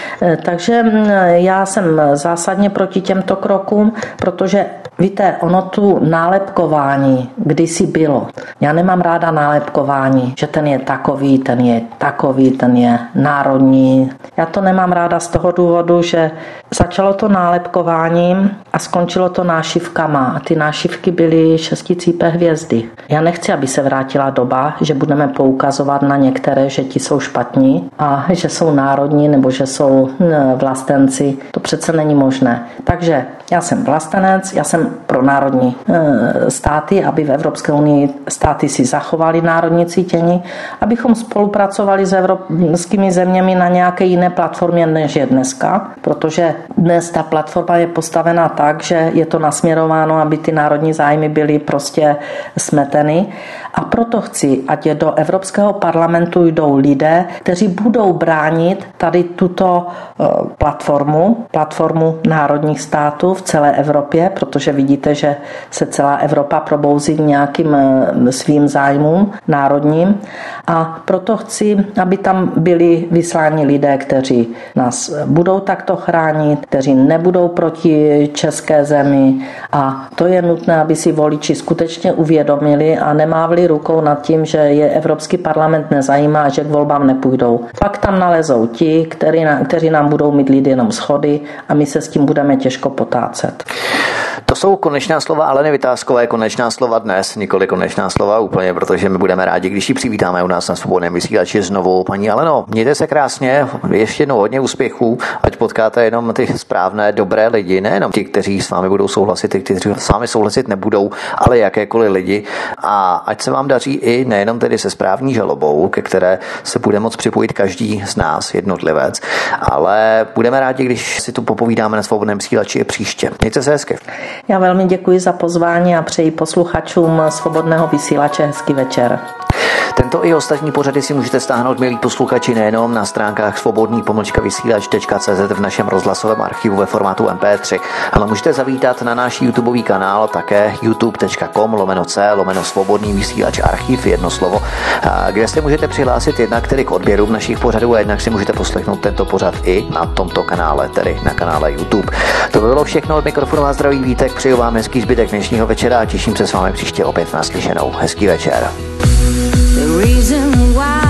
Takže já jsem zásadně proti těmto krokům, protože víte, ono tu nálepkování kdysi bylo. Já nemám ráda nálepkování, že ten je takový, ten je takový, ten je národní. Já to nemám ráda z toho důvodu, že začalo to nálepkováním a skončilo to nášivkama. A ty nášivky byly šesticípé hvězdy. Já nechci, aby se vrátila doba, že budeme poukazovat na některé, že ti jsou špatní a že jsou národní nebo že jsou vlastenci. To přece není možné. Takže já jsem vlastenec, já jsem pro národní státy, aby v Evropské unii státy si zachovali národní cítění, abychom spolupracovali s evropskými zeměmi na nějaké jiné platformě, než je dneska, protože dnes ta platforma je postavena tak, že je to nasměrováno, aby ty národní zájmy byly prostě smeteny A proto chci, ať je do Evropského parlamentu jdou lidé, kteří budou bránit tady tuto platformu, platformu národních států v celé Evropě, protože vidíte, že se celá Evropa probouzí k nějakým svým zájmům národním. A proto chci, aby tam byli vysláni lidé, kteří nás budou takto chránit, kteří nebudou proti české zemi. A to je nutné, aby si voliči skutečně uvědomili a nemávli rukou nad tím, že je Evropský parlament nezajímá a že k volbám nepůjdou. Pak tam nalezou ti, kteří, na, kteří nám budou mít lidi jenom schody a my se s tím budeme těžko potácet. To jsou konečná slova Aleny Vitáskové, konečná slova dnes, nikoli konečná slova úplně, protože my budeme rádi, když ji přivítáme u nás na Svobodném vysílači znovu. Paní Aleno, mějte se krásně, ještě jednou hodně úspěchů, ať potkáte jenom ty správné, dobré lidi, nejenom ti, kteří s vámi budou souhlasit, ty, kteří s vámi souhlasit nebudou, ale jakékoliv lidi. A ať se vám daří i nejenom tedy se správní žalobou, ke které se bude moct připojit každý z nás, jednotlivec, ale budeme rádi, když si tu popovídáme na Svobodném vysílači příště. Mějte se hezky. Já velmi děkuji za pozvání a přeji posluchačům Svobodného vysílače hezký večer. Tento i ostatní pořady si můžete stáhnout, milí posluchači, nejenom na stránkách svobodný pomlčka vysílač tečka cé zet v našem rozhlasovém archivu ve formátu em pé tři, ale můžete zavítat na náš YouTubeový kanál také youtube tečka com lomeno c lomeno svobodný vysílač archiv, jedno slovo, kde se můžete přihlásit jednak tedy k odběrům našich pořadů a jednak si můžete poslechnout tento pořad i na tomto kanále, tedy na kanále YouTube. To by bylo všechno od mikrofonu a zdraví Vítek, přeju vám hezký zbytek dnešního večera a těším se s vámi příště opět naslyšenou. Hezký večer. The reason why